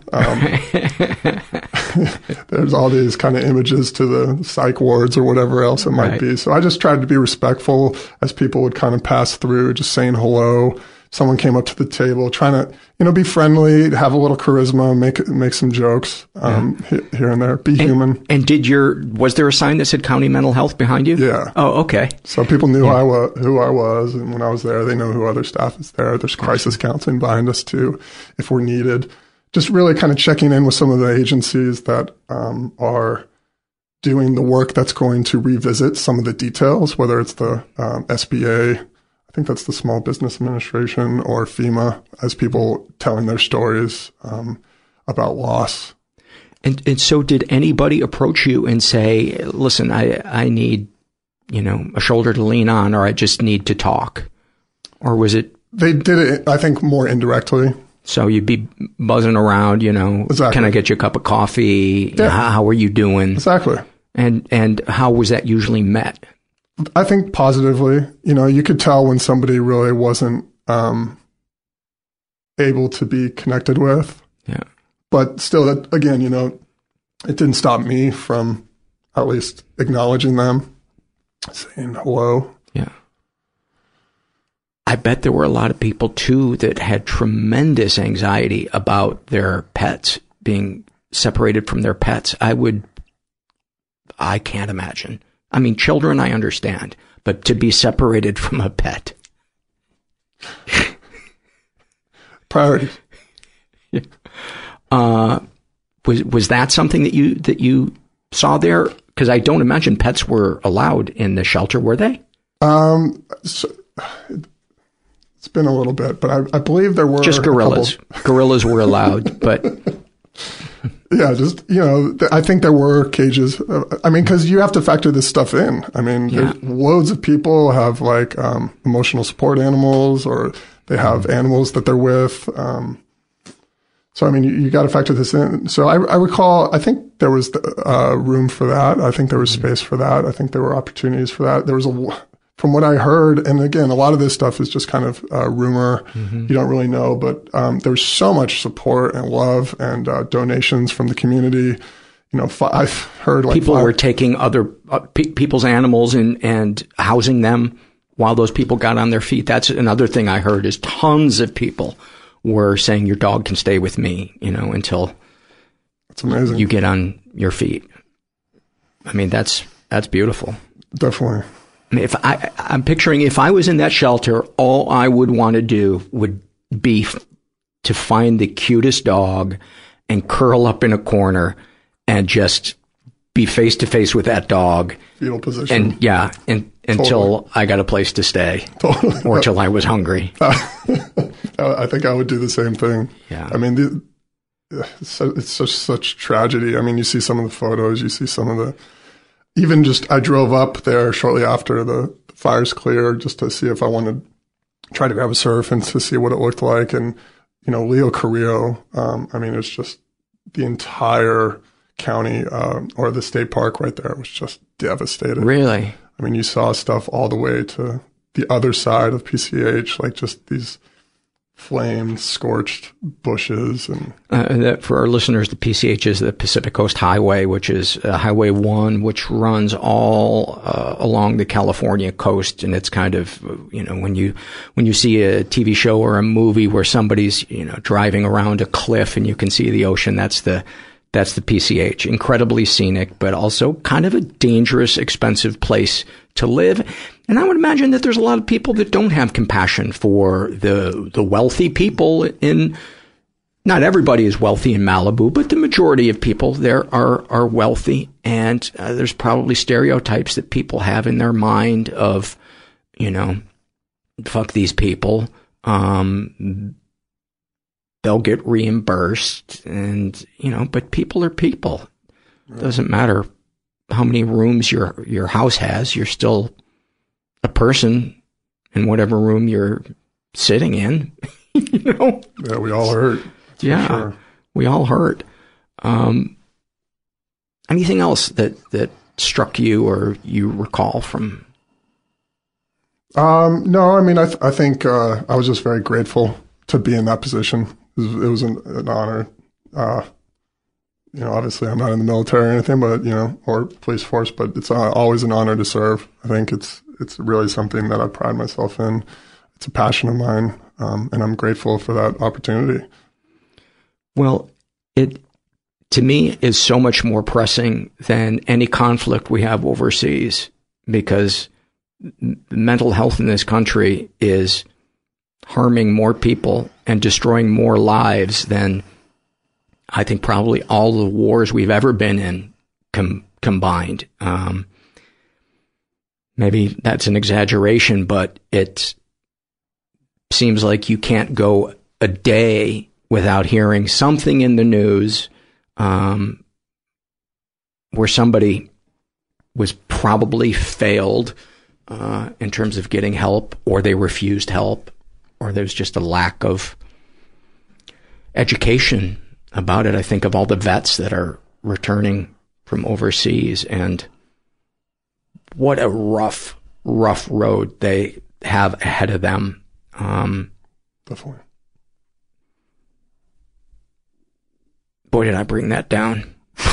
There's all these kind of images to the psych wards or whatever else it might be. So I just tried to be respectful as people would kind of pass through, just saying hello. Someone came up to the table, trying to, be friendly, have a little charisma, make some jokes here and there. Be human. And was there a sign that said County Mental Health behind you? Yeah. Oh, okay. So people knew who I was, and when I was there, they know who other staff is there. There's crisis counseling behind us too, if we're needed. Just really kind of checking in with some of the agencies that are doing the work that's going to revisit some of the details, whether it's the SBA. I think that's the Small Business Administration, or FEMA, as people telling their stories about loss. And so did anybody approach you and say, listen, I need, a shoulder to lean on, or I just need to talk? Or was it? They did it, I think, more indirectly. So you'd be buzzing around, exactly. Can I get you a cup of coffee? Yeah. How are you doing? Exactly. And how was that usually met? I think positively. You could tell when somebody really wasn't able to be connected with. Yeah. But still, that again, it didn't stop me from at least acknowledging them, saying hello. Yeah. I bet there were a lot of people, too, that had tremendous anxiety about their pets being separated from their pets. I can't imagine. I mean, children, I understand, but to be separated from a pet. Priority. Yeah. Was that something that you saw there? Because I don't imagine pets were allowed in the shelter, were they? It's been a little bit, but I believe there were just gorillas. Gorillas were allowed, but. Yeah, just, I think there were cages. Because you have to factor this stuff in. There's loads of people have emotional support animals, or they have animals that they're with. You got to factor this in. So I recall, I think there was room for that. I think there was space for that. I think there were opportunities for that. There was from what I heard, and again, a lot of this stuff is just kind of rumor. Mm-hmm. You don't really know, but there was so much support and love and donations from the community. I've heard people were taking other people's animals and housing them while those people got on their feet. That's another thing I heard, is tons of people were saying, your dog can stay with me, until that's amazing. You get on your feet. That's beautiful. Definitely. I'm picturing if I was in that shelter, all I would want to do would be to find the cutest dog and curl up in a corner and just be face to face with that dog. Fetal position. And until I got a place to stay. Totally. Or until I was hungry. I think I would do the same thing. Yeah. It's such tragedy. You see some of the photos, you see some of the, even just, I drove up there shortly after the fires cleared just to see if I wanted to try to grab a surf and to see what it looked like. And, Leo Carrillo, it's just the entire county, or the state park right there was just devastated. Really? You saw stuff all the way to the other side of PCH, just these flamed, scorched bushes. And that, for our listeners, the PCH is the Pacific Coast Highway, which is Highway 1, which runs all along the California coast. And it's kind of, when you see a TV show or a movie where somebody's, driving around a cliff and you can see the ocean, that's the PCH. Incredibly scenic, but also kind of a dangerous, expensive place to live. And I would imagine that there's a lot of people that don't have compassion for the wealthy people not everybody is wealthy in Malibu, but the majority of people there are wealthy. And there's probably stereotypes that people have in their mind of, fuck these people. They'll get reimbursed and, but people are people. Right. Doesn't matter how many rooms your house has. You're still a person in whatever room you're sitting in. You know? Yeah, we all hurt. Yeah, sure. We all hurt. Anything else that struck you or you recall from? No, I mean, I think I was just very grateful to be in that position. It was an honor. You know, obviously I'm not in the military or anything, but, you know, or police force, but it's always an honor to serve. I think it's really something that I pride myself in. It's a passion of mine, and I'm grateful for that opportunity. Well, it, to me, is so much more pressing than any conflict we have overseas, because mental health in this country is harming more people and destroying more lives than I think probably all the wars we've ever been in combined. Maybe that's an exaggeration, but it seems like you can't go a day without hearing something in the news where somebody was probably failed in terms of getting help, or they refused help, or there's just a lack of education about it. I think of all the vets that are returning from overseas, and what a rough road they have ahead of them. Definitely. Boy, did I bring that down.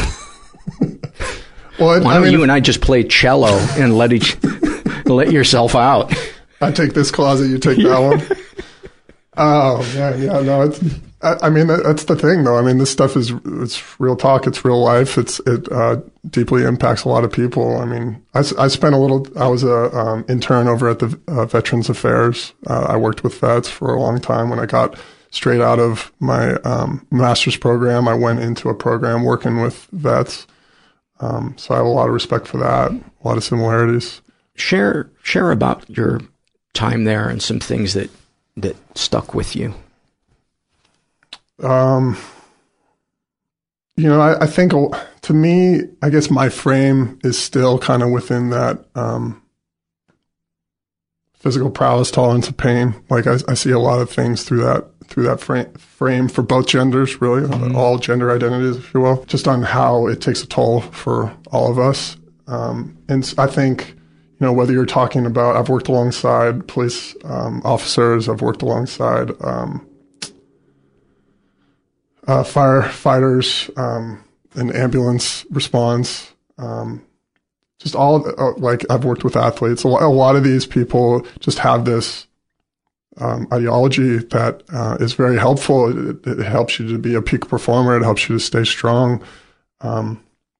Well, why don't you and I just play cello and let yourself out? I take this closet, you take that one. Oh, yeah, no, I mean, that's the thing, though. I mean, this stuff it's real talk, it's real life, it deeply impacts a lot of people. I mean, I was a intern over at the Veterans Affairs. I worked with vets for a long time. When I got straight out of my master's program, I went into a program working with vets. So I have a lot of respect for that, a lot of similarities. Share about your time there and some things that stuck with you. You know, I think to me, I guess my frame is still kind of within that physical prowess, tolerance of pain. Like I see a lot of things through that frame for both genders, really, all gender identities, if you will, just on how it takes a toll for all of us. And I think, you know, whether you're talking about, I've worked alongside police officers, I've worked alongside firefighters and ambulance response. Just all, like, I've worked with athletes. A lot of these people just have this ideology that is very helpful. It helps you to be a peak performer. It helps you to stay strong. But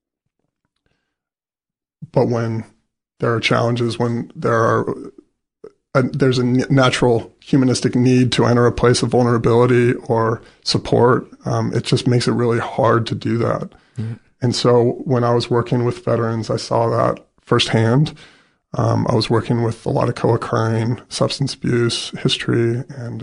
when there are challenges, when there's a natural humanistic need to enter a place of vulnerability or support, it just makes it really hard to do that. Mm-hmm. And so when I was working with veterans, I saw that firsthand. I was working with a lot of co-occurring substance abuse history, and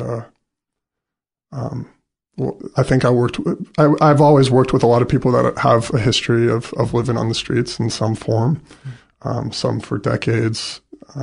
I think I've always worked with a lot of people that have a history of living on the streets in some form, some for decades.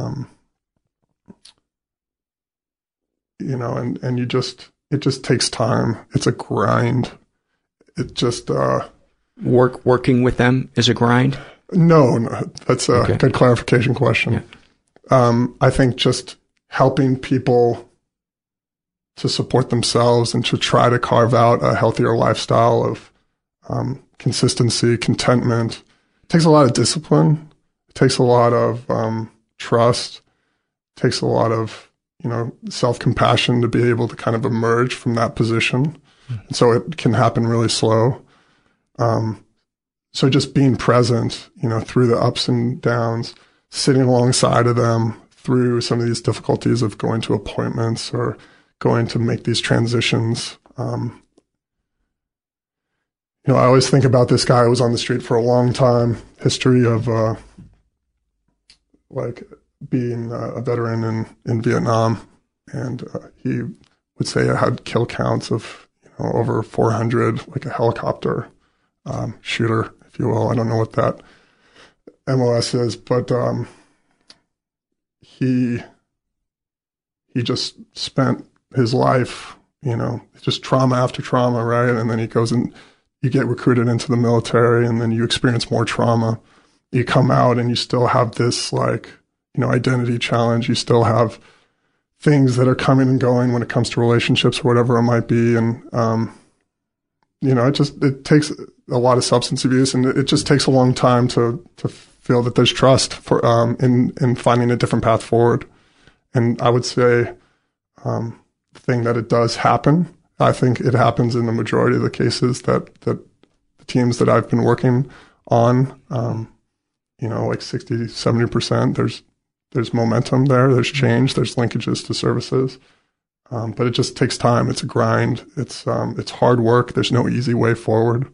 You know, and it just takes time. It's a grind. It just, working with them is a grind? No, that's a good clarification question. Yeah. I think just helping people to support themselves and to try to carve out a healthier lifestyle of, consistency, contentment. It takes a lot of discipline. It takes a lot of, trust. It takes a lot of, you know, self-compassion to be able to kind of emerge from that position. And so it can happen really slow. So just being present, you know, through the ups and downs, sitting alongside of them through some of these difficulties of going to appointments or going to make these transitions. You know, I always think about this guy who was on the street for a long time, history of, like, being a veteran in Vietnam, and he would say I had kill counts of, you know, over 400, like a helicopter shooter, if you will. I don't know what that MOS is, but he just spent his life, just trauma after trauma, right? And then he goes and you get recruited into the military, and then you experience more trauma. You come out and you still have this identity challenge. You still have things that are coming and going when it comes to relationships or whatever it might be. And, it takes a lot of substance abuse, and it just takes a long time to feel that there's trust for, in finding a different path forward. And I would say, the thing that it does happen, I think it happens in the majority of the cases that the teams that I've been working on, 60, 70%, there's momentum there, there's change, there's linkages to services. But it just takes time. It's a grind. It's hard work. There's no easy way forward.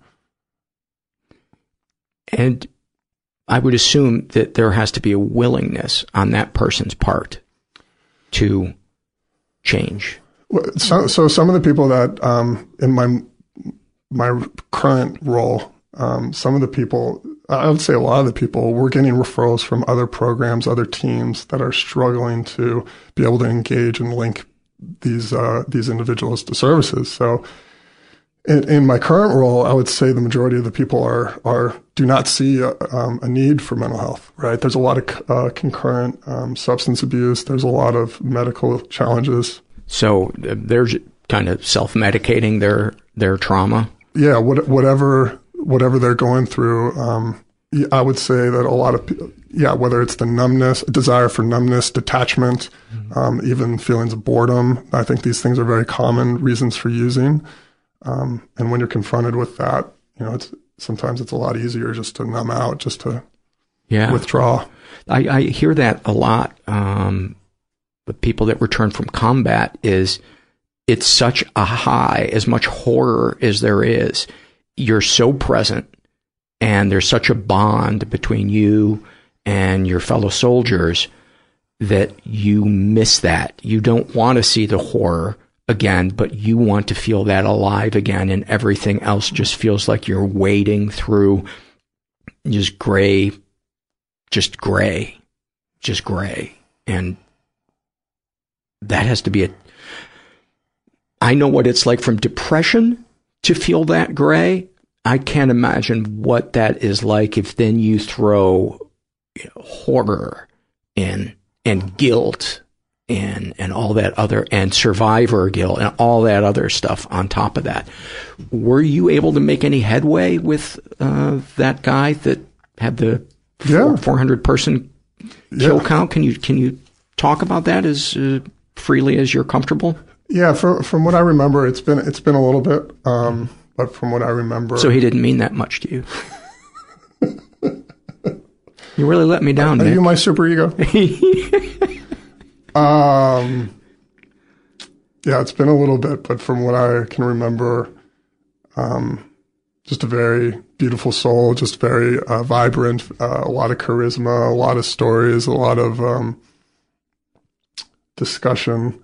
And I would assume that there has to be a willingness on that person's part to change. So some of the people that, in my current role, some of the people, I would say a lot of the people, we're getting referrals from other programs, other teams that are struggling to be able to engage and link these individuals to services. So in my current role, I would say the majority of the people do not see a need for mental health, right? There's a lot of concurrent substance abuse. There's a lot of medical challenges. So they're kind of self-medicating their trauma? Yeah, whatever they're going through, I would say that a lot of people, whether it's the numbness, desire for numbness, detachment, even feelings of boredom, I think these things are very common reasons for using. And when you're confronted with that, sometimes it's a lot easier just to numb out, just to withdraw. I hear that a lot. The people that return from combat it's such a high, as much horror as there is. You're so present, and there's such a bond between you and your fellow soldiers that you miss that. You don't want to see the horror again, but you want to feel that alive again, and everything else just feels like you're wading through just gray. And that has to be I know what it's like from depression to feel that gray. I can't imagine what that is like if then you throw horror and guilt and all that other, and survivor guilt and all that other stuff on top of that. Were you able to make any headway with that guy that had the 400 person kill count? Can you talk about that as freely as you're comfortable? Yeah, from what I remember, it's been a little bit, but from what I remember, so he didn't mean that much to you. You really let me down, Nick. Are you my super ego? Yeah, it's been a little bit, but from what I can remember, just a very beautiful soul, just very vibrant, a lot of charisma, a lot of stories, a lot of discussion.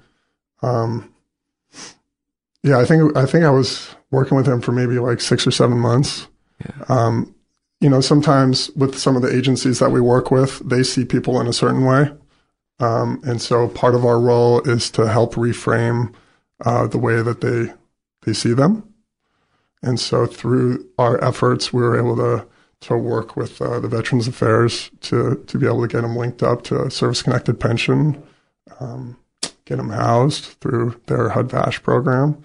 Yeah, I think I was working with him for maybe like 6 or 7 months. Yeah. Sometimes with some of the agencies that we work with, they see people in a certain way. And so part of our role is to help reframe the way that they see them. And so through our efforts, we were able to work with the Veterans Affairs to be able to get them linked up to a service-connected pension, get them housed through their HUD-VASH program.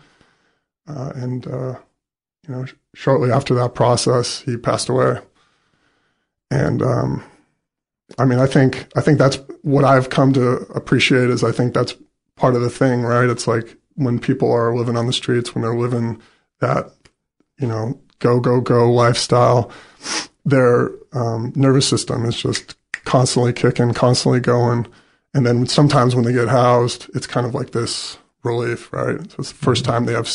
Shortly after that process, he passed away. And, I think that's what I've come to appreciate is I think that's part of the thing, right? It's like when people are living on the streets, when they're living that, go lifestyle, their nervous system is just constantly kicking, constantly going. And then sometimes when they get housed, it's kind of like this relief, right? So it's the first time they have,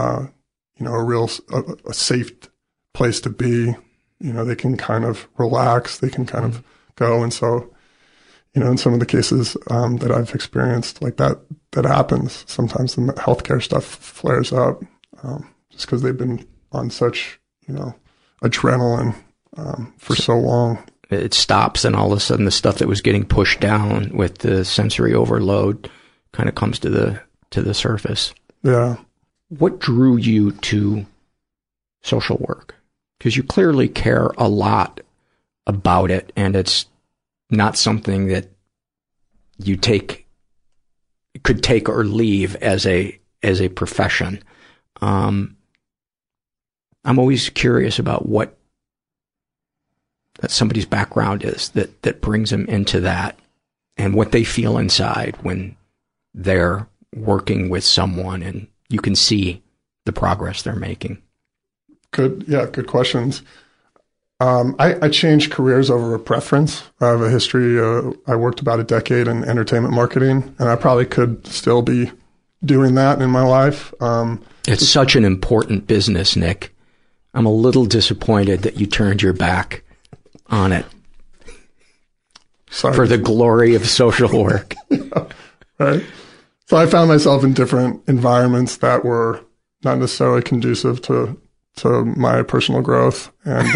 a safe place to be. They can kind of relax, they can kind of go. And so, in some of the cases that I've experienced, like that happens. Sometimes the healthcare stuff flares up just because they've been on such, adrenaline for so long. it stops, and all of a sudden the stuff that was getting pushed down with the sensory overload kind of comes to the surface. Yeah. What drew you to social work? Because you clearly care a lot about it, and it's not something that you could take or leave as a profession. I'm always curious about what that somebody's background is that brings them into that, and what they feel inside when they're working with someone and you can see the progress they're making. Good questions. I changed careers over a preference. I have a history. I worked about a decade in entertainment marketing, and I probably could still be doing that in my life. It's such an important business, Nick. I'm a little disappointed that you turned your back on it. Sorry. For the glory of social work. Yeah, right. So I found myself in different environments that were not necessarily conducive to my personal growth. And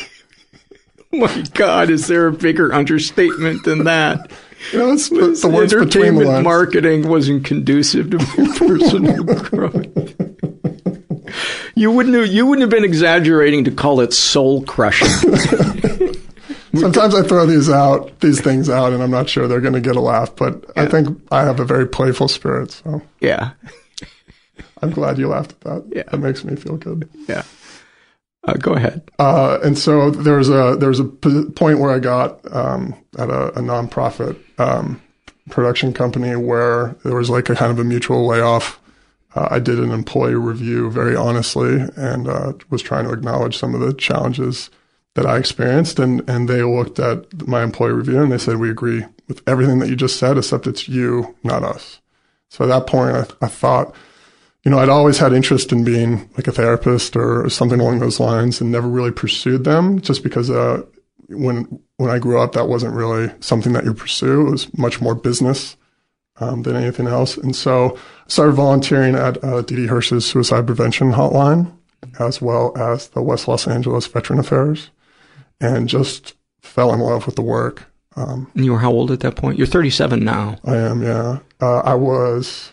my God, is there a bigger understatement than that? It's the words between the lines. Marketing wasn't conducive to my personal growth. You wouldn't have been exaggerating to call it soul crushing. Sometimes I throw these things out, and I'm not sure they're going to get a laugh, but yeah. I think I have a very playful spirit. So yeah, I'm glad you laughed at that. Yeah, that makes me feel good. Yeah, go ahead. And so there was a point where I got at a nonprofit production company where there was like a kind of a mutual layoff. I did an employee review very honestly, and was trying to acknowledge some of the challenges that I experienced, and they looked at my employee review and they said, we agree with everything that you just said, except it's you, not us. So at that point, I thought, I'd always had interest in being like a therapist or something along those lines, and never really pursued them, just because when I grew up, that wasn't really something that you pursue. It was much more business than anything else. And so I started volunteering at D.D. Hirsch's suicide prevention hotline, as well as the West Los Angeles Veteran Affairs, and just fell in love with the work. And you were how old at that point? You're 37 now. I am, yeah. It was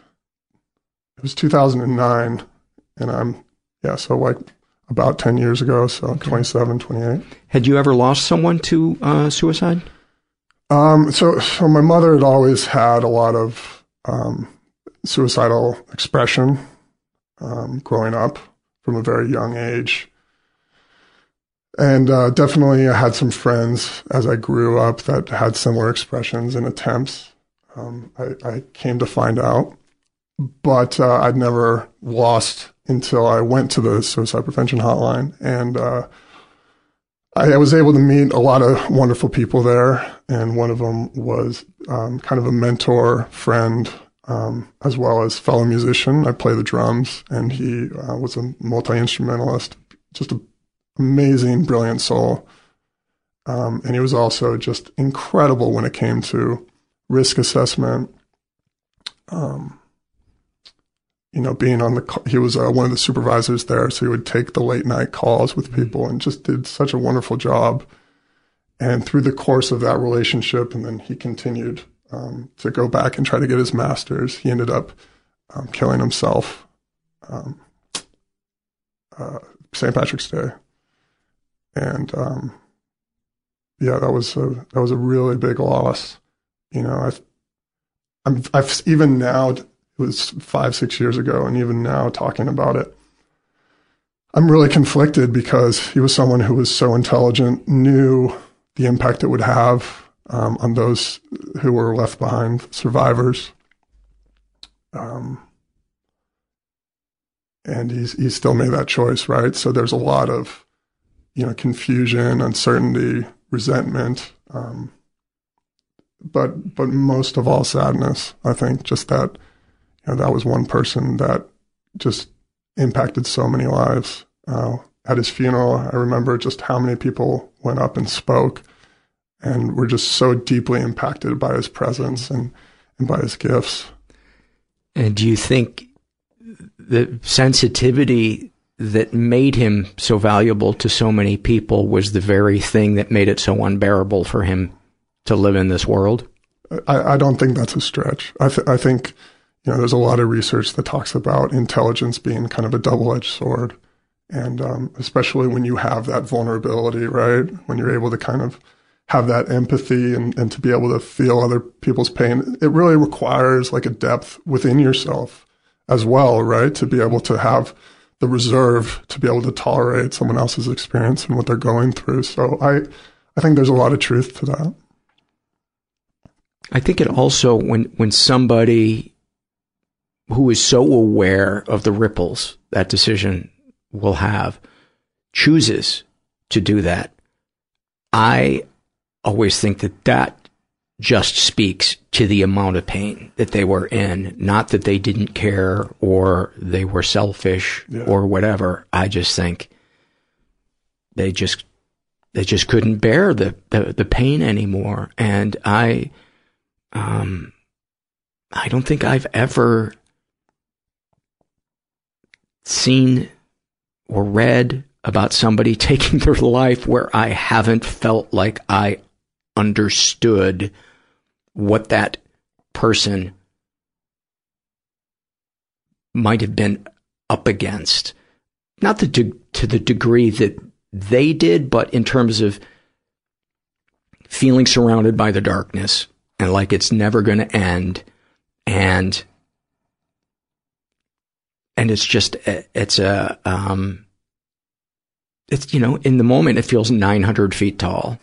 2009, and so like about 10 years ago, so okay. 27, 28. Had you ever lost someone to suicide? So my mother had always had a lot of suicidal expression growing up from a very young age. And definitely I had some friends as I grew up that had similar expressions and attempts. I came to find out. But I'd never lost until I went to the suicide prevention hotline. And I was able to meet a lot of wonderful people there. And one of them was kind of a mentor, friend, as well as fellow musician. I play the drums, and he was a multi-instrumentalist, just an amazing, brilliant soul. And he was also just incredible when it came to risk assessment. Being he was one of the supervisors there, so he would take the late night calls with people and just did such a wonderful job. And through the course of that relationship, and then he continued to go back and try to get his master's. He ended up killing himself St. Patrick's Day. And that was a really big loss. I've even now, it was 5-6 years ago, and even now talking about it, I'm really conflicted, because he was someone who was so intelligent, knew the impact it would have on those who were left behind, survivors. And he still made that choice, right? So there's a lot of, confusion, uncertainty, resentment, but most of all sadness. I think just that, that was one person that just impacted so many lives. At his funeral, I remember just how many people went up and spoke and were just so deeply impacted by his presence and by his gifts. And do you think the sensitivity that made him so valuable to so many people was the very thing that made it so unbearable for him to live in this world? I don't think that's a stretch. I think, there's a lot of research that talks about intelligence being kind of a double-edged sword. And especially when you have that vulnerability, right? When you're able to kind of have that empathy and to be able to feel other people's pain, it really requires like a depth within yourself as well, right? To be able to have the reserve to be able to tolerate someone else's experience and what they're going through. So I think there's a lot of truth to that. I think it also, when somebody who is so aware of the ripples that decision will have chooses to do that, I always think that just speaks to the amount of pain that they were in, not that they didn't care or they were selfish or whatever. I just think they just couldn't bear the pain anymore. And I don't think I've ever seen or read about somebody taking their life where I haven't felt like I understood what that person might have been up against. Not to the degree that they did, but in terms of feeling surrounded by the darkness and like it's never going to end. And it's just, it's in the moment, it feels 900 feet tall.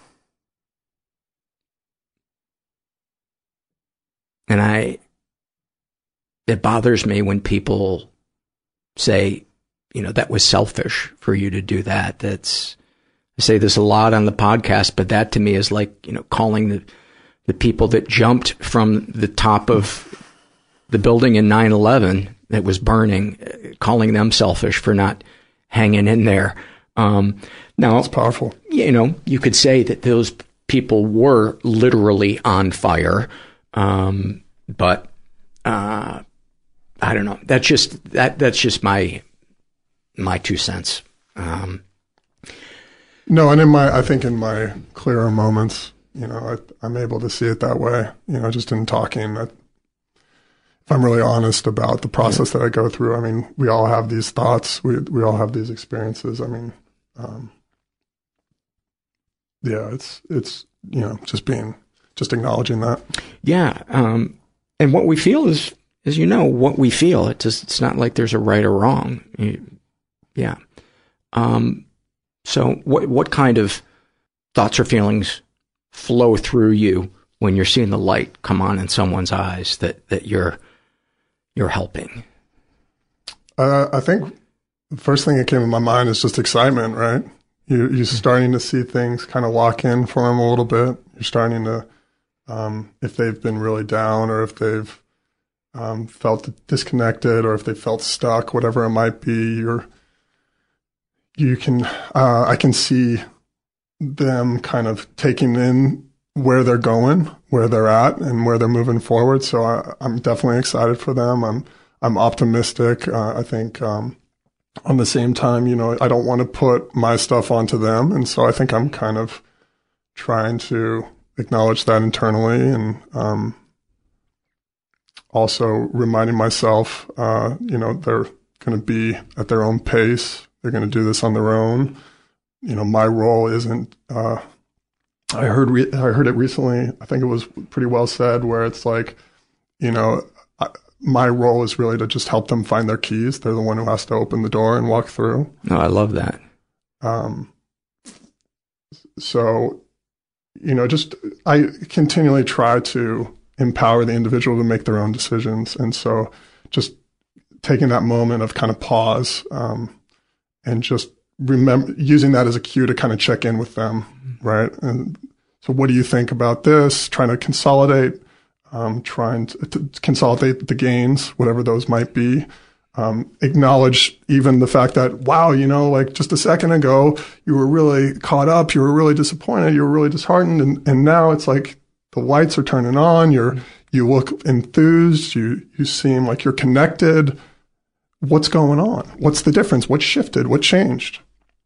And it bothers me when people say, that was selfish for you to do that. I say this a lot on the podcast, but that to me is like, calling the people that jumped from the top of the building in 9/11 that was burning, calling them selfish for not hanging in there. Now it's powerful. You could say that those people were literally on fire. But I don't know. That's just my 2 cents. No, and I think in my clearer moments, I'm able to see it that way. Just in talking, if I'm really honest about the process that I go through, I mean, we all have these thoughts. We all have these experiences. I mean, it's just acknowledging that. Yeah. And what we feel is what we feel. It's not like there's a right or wrong. Yeah. So what kind of thoughts or feelings flow through you when you're seeing the light come on in someone's eyes that you're helping? I think the first thing that came to my mind is just excitement, right? You're starting to see things kind of lock in for them a little bit. You're starting to, if they've been really down or if they've felt disconnected or if they felt stuck, whatever it might be, I can see them kind of taking in where they're going, where they're at, and where they're moving forward. So I'm definitely excited for them. I'm optimistic. I think on the same time, I don't want to put my stuff onto them, and so I think I'm kind of trying to acknowledge that internally, and also reminding myself, they're going to be at their own pace. They're going to do this on their own. My role isn't. I heard it recently. I think it was pretty well said, where it's like, my role is really to just help them find their keys. They're the one who has to open the door and walk through. Oh, I love that. So, I continually try to empower the individual to make their own decisions. And so just taking that moment of kind of pause, and just using that as a cue to kind of check in with them. Right. And so what do you think about this? Trying to consolidate, trying to consolidate the gains, whatever those might be. Acknowledge even the fact that, wow, like just a second ago, you were really caught up. You were really disappointed. You were really disheartened. And now it's like the lights are turning on. You look enthused. You seem like you're connected what's going on? What's the difference? What shifted? What changed?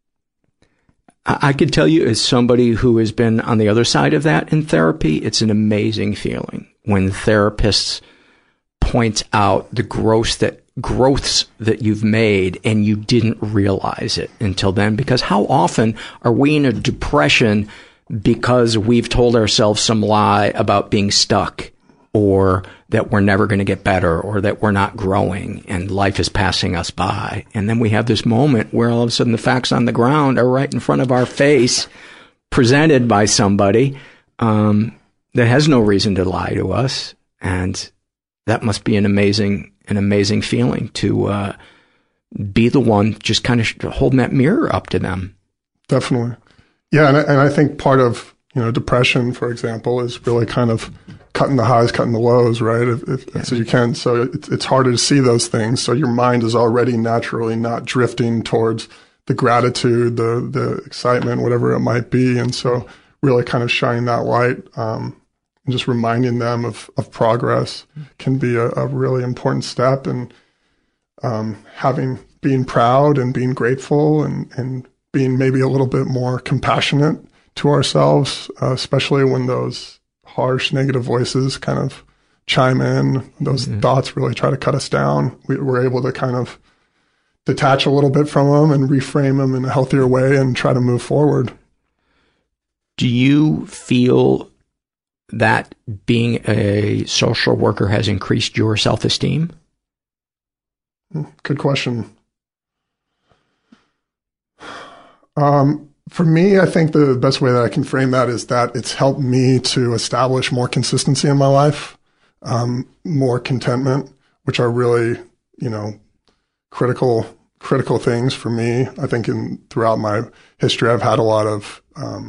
I could tell you, as somebody who has been on the other side of that in therapy, it's an amazing feeling when therapists point out the growths that you've made and you didn't realize it until then. Because how often are we in a depression because we've told ourselves some lie about being stuck, or that we're never going to get better, or that we're not growing and life is passing us by. And then we have this moment where all of a sudden the facts on the ground are right in front of our face, presented by somebody that has no reason to lie to us. And that must be an amazing feeling to be the one just kind of holding that mirror up to them. Definitely. Yeah, and I think part of, depression, for example, is really kind of cutting the highs, cutting the lows, right? So you can. So it's harder to see those things. So your mind is already naturally not drifting towards the gratitude, the excitement, whatever it might be. And so really kind of shining that light, and just reminding them of progress can be a really important step. And being proud and being grateful and being maybe a little bit more compassionate to ourselves, especially when those harsh negative voices kind of chime in, those thoughts really try to cut us down. We're able to kind of detach a little bit from them and reframe them in a healthier way and try to move forward. Do you feel that being a social worker has increased your self-esteem? Good question. For me, I think the best way that I can frame that is that it's helped me to establish more consistency in my life, more contentment, which are really, critical things for me. I think throughout my history, I've had a lot of,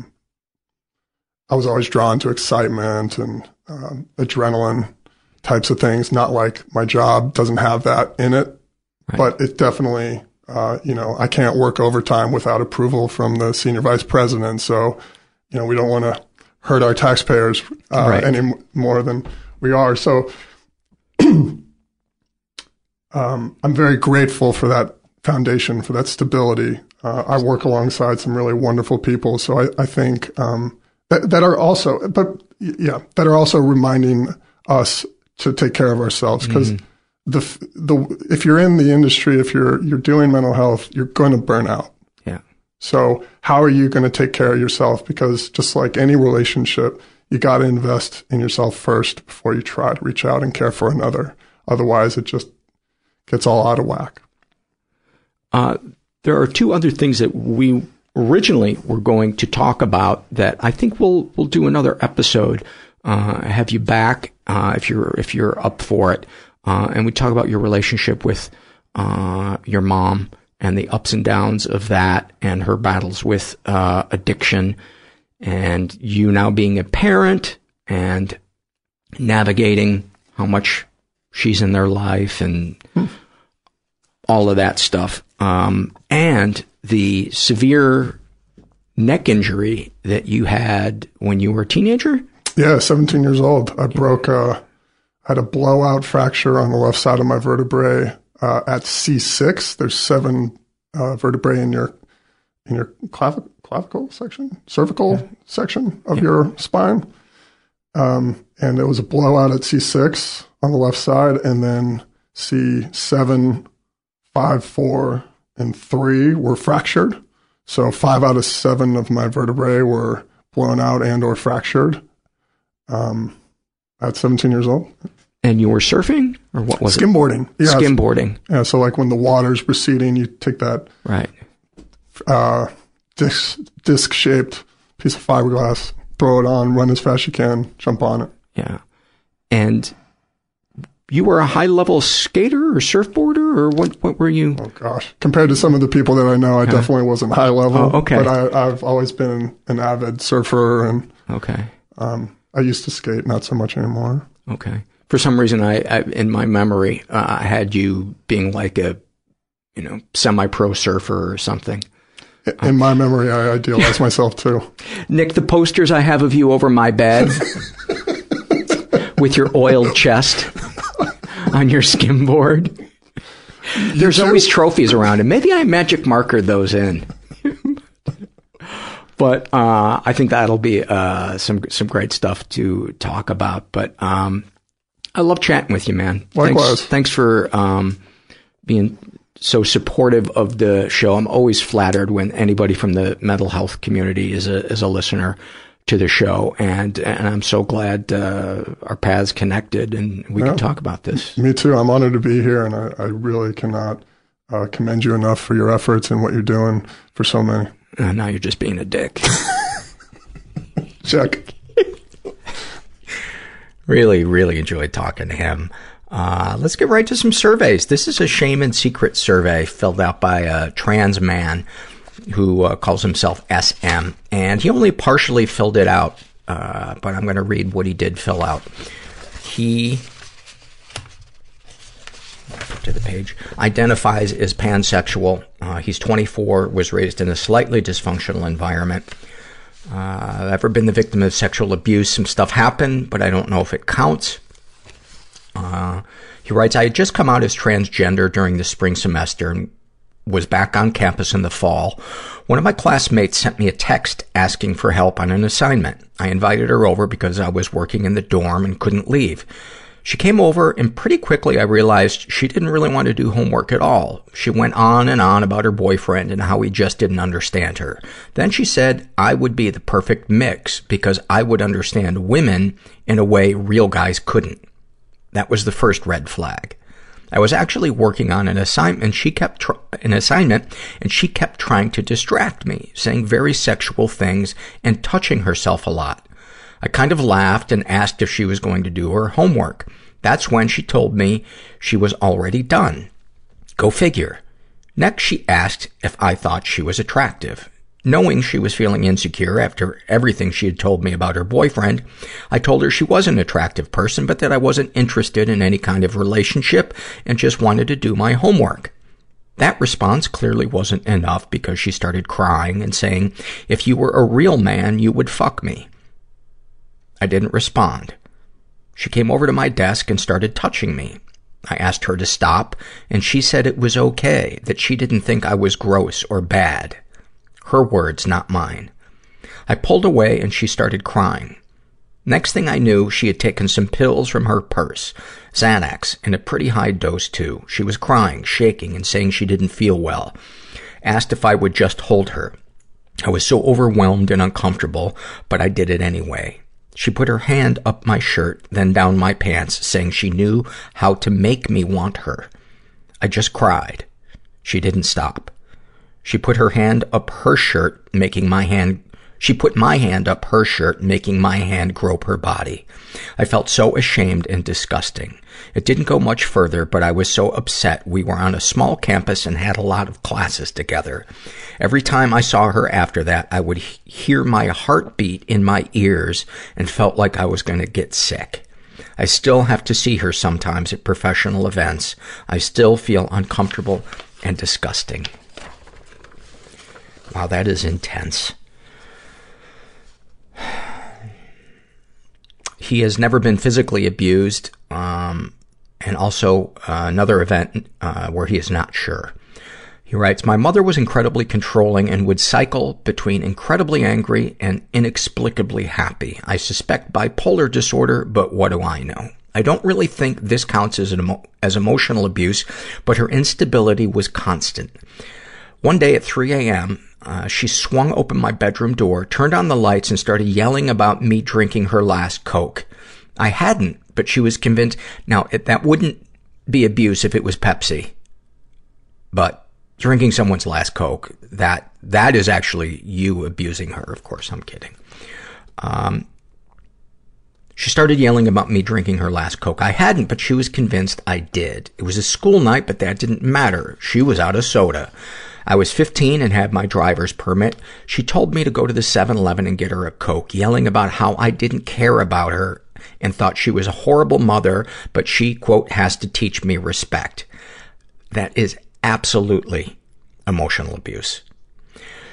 I was always drawn to excitement and adrenaline types of things. Not like my job doesn't have that in it, right. But it definitely, I can't work overtime without approval from the senior vice president. So, we don't want to hurt our taxpayers right. any more than we are. So I'm very grateful for that foundation, for that stability. I work alongside some really wonderful people. So I think that are also, that are also reminding us to take care of ourselves, because if you're in the industry, if you're doing mental health, you're going to burn out. Yeah. So how are you going to take care of yourself? Because just like any relationship, you got to invest in yourself first before you try to reach out and care for another. Otherwise, it just gets all out of whack. There are two other things that we originally were going to talk about that I think we'll do another episode. Have you back if you're up for it. And we talk about your relationship with your mom and the ups and downs of that and her battles with addiction, and you now being a parent and navigating how much she's in their life and all of that stuff. And the severe neck injury that you had when you were a teenager? Yeah, 17 years old. I had a blowout fracture on the left side of my vertebrae at C6. There's 7 vertebrae in your clavicle section, cervical section of your spine. And it was a blowout at C6 on the left side, and then C7, 5, 4, and 3 were fractured. So 5 out of 7 of my vertebrae were blown out and or fractured at 17 years old. And you were surfing, or what was skimboarding? It? Yeah, skimboarding. Yeah, so like when the water's receding, you take that right disc-shaped piece of fiberglass, throw it on, run as fast as you can, jump on it. Yeah. And you were a high-level skater or surfboarder, or what were you? Oh, gosh. Compared to some of the people that I know, I definitely wasn't high-level. Oh, okay. But I've always been an avid surfer, and okay. I used to skate, not so much anymore. Okay. For some reason, I in my memory, I had you being like a, semi-pro surfer or something. In my memory, I idealize myself too. Nick, the posters I have of you over my bed with your oiled chest on your skimboard. There's always trophies around, and maybe I magic marker those in. But I think that'll be some great stuff to talk about. But I love chatting with you, man. Likewise. Thanks for being so supportive of the show. I'm always flattered when anybody from the mental health community is a listener to the show, and I'm so glad our paths connected and we can talk about this. Me too. I'm honored to be here, and I really cannot commend you enough for your efforts and what you're doing for so many. Now you're just being a dick. Check. Really, really enjoyed talking to him. Let's get right to some surveys. This is a shame and secret survey filled out by a trans man who calls himself SM, and he only partially filled it out, but I'm going to read what he did fill out. He, to the page, identifies as pansexual. He's 24, was raised in a slightly dysfunctional environment. Ever been the victim of sexual abuse? Some stuff happened, but I don't know if it counts. He writes, I had just come out as transgender during the spring semester and was back on campus in the fall. One of my classmates sent me a text asking for help on an assignment. I invited her over because I was working in the dorm and couldn't leave. She came over, and pretty quickly I realized she didn't really want to do homework at all. She went on and on about her boyfriend and how he just didn't understand her. Then she said I would be the perfect mix because I would understand women in a way real guys couldn't. That was the first red flag. I was actually working on an assignment, and she kept trying to distract me, saying very sexual things and touching herself a lot. I kind of laughed and asked if she was going to do her homework. That's when she told me she was already done. Go figure. Next, she asked if I thought she was attractive. Knowing she was feeling insecure after everything she had told me about her boyfriend, I told her she was an attractive person, but that I wasn't interested in any kind of relationship and just wanted to do my homework. That response clearly wasn't enough because she started crying and saying, if you were a real man, you would fuck me. I didn't respond. She came over to my desk and started touching me. I asked her to stop, and she said it was okay, that she didn't think I was gross or bad. Her words, not mine. I pulled away and she started crying. Next thing I knew, she had taken some pills from her purse, Xanax, and a pretty high dose too. She was crying, shaking, and saying she didn't feel well. Asked if I would just hold her. I was so overwhelmed and uncomfortable, but I did it anyway. She put her hand up my shirt, then down my pants, saying she knew how to make me want her. I just cried. She didn't stop. She put her hand up her shirt, she put my hand up her shirt, making my hand grope her body. I felt so ashamed and disgusting. It didn't go much further, but I was so upset. We were on a small campus and had a lot of classes together. Every time I saw her after that, I would hear my heartbeat in my ears and felt like I was going to get sick. I still have to see her sometimes at professional events. I still feel uncomfortable and disgusting. Wow, that is intense. He has never been physically abused, and also another event where he is not sure. He writes, my mother was incredibly controlling and would cycle between incredibly angry and inexplicably happy. I suspect bipolar disorder, but what do I know? I don't really think this counts as emotional abuse, but her instability was constant. One day at 3 a.m., she swung open my bedroom door, turned on the lights, and started yelling about me drinking her last Coke. I hadn't, but she was convinced. Now, that wouldn't be abuse if it was Pepsi. But drinking someone's last Coke, that is actually you abusing her. Of course, I'm kidding. She started yelling about me drinking her last Coke. I hadn't, but she was convinced I did. It was a school night, but that didn't matter. She was out of soda. I was 15 and had my driver's permit. She told me to go to the 7-Eleven and get her a Coke, yelling about how I didn't care about her and thought she was a horrible mother, but she, quote, has to teach me respect. That is absolutely emotional abuse.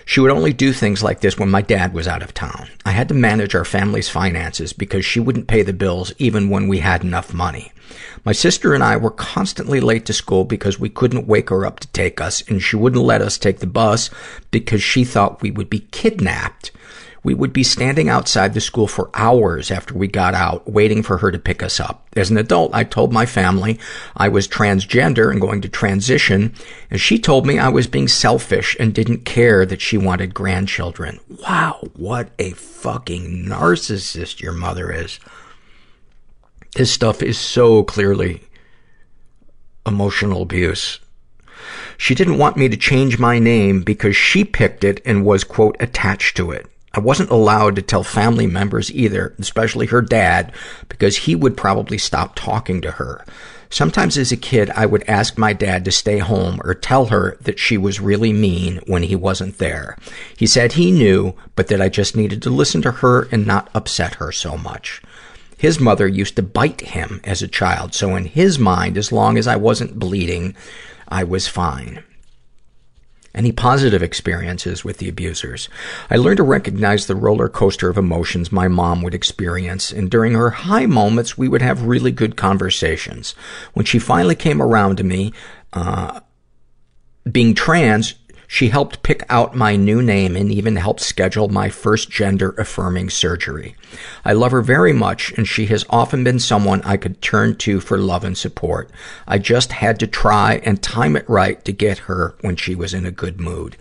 She would only do things like this when my dad was out of town. I had to manage our family's finances because she wouldn't pay the bills even when we had enough money. My sister and I were constantly late to school because we couldn't wake her up to take us, and she wouldn't let us take the bus because she thought we would be kidnapped. We would be standing outside the school for hours after we got out, waiting for her to pick us up. As an adult, I told my family I was transgender and going to transition, and she told me I was being selfish and didn't care that she wanted grandchildren. Wow, what a fucking narcissist your mother is. This stuff is so clearly emotional abuse. She didn't want me to change my name because she picked it and was, quote, attached to it. I wasn't allowed to tell family members either, especially her dad, because he would probably stop talking to her. Sometimes as a kid, I would ask my dad to stay home or tell her that she was really mean when he wasn't there. He said he knew, but that I just needed to listen to her and not upset her so much. His mother used to bite him as a child, so in his mind, as long as I wasn't bleeding, I was fine. Any positive experiences with the abusers? I learned to recognize the roller coaster of emotions my mom would experience, and during her high moments, we would have really good conversations. When she finally came around to me, being trans, she helped pick out my new name and even helped schedule my first gender-affirming surgery. I love her very much, and she has often been someone I could turn to for love and support. I just had to try and time it right to get her when she was in a good mood.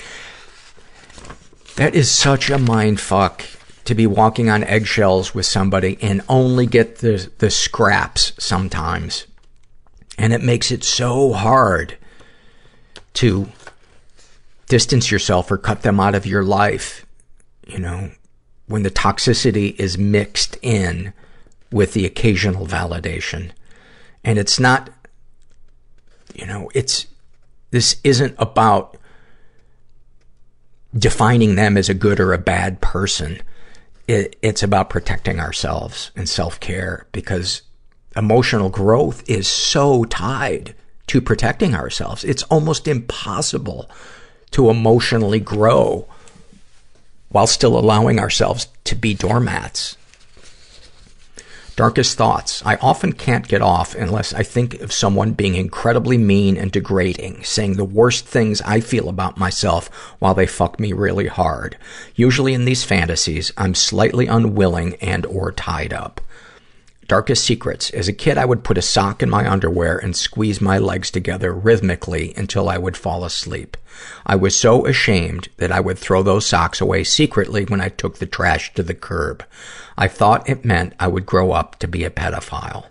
That is such a mindfuck, to be walking on eggshells with somebody and only get the scraps sometimes. And it makes it so hard to distance yourself or cut them out of your life, you know, when the toxicity is mixed in with the occasional validation. And it's not, you know, this isn't about defining them as a good or a bad person. It's about protecting ourselves and self-care, because emotional growth is so tied to protecting ourselves. It's almost impossible to emotionally grow while still allowing ourselves to be doormats. Darkest thoughts. I often can't get off unless I think of someone being incredibly mean and degrading, saying the worst things I feel about myself while they fuck me really hard. Usually in these fantasies, I'm slightly unwilling and or tied up. Darkest secrets. As a kid, I would put a sock in my underwear and squeeze my legs together rhythmically until I would fall asleep. I was so ashamed that I would throw those socks away secretly when I took the trash to the curb. I thought it meant I would grow up to be a pedophile.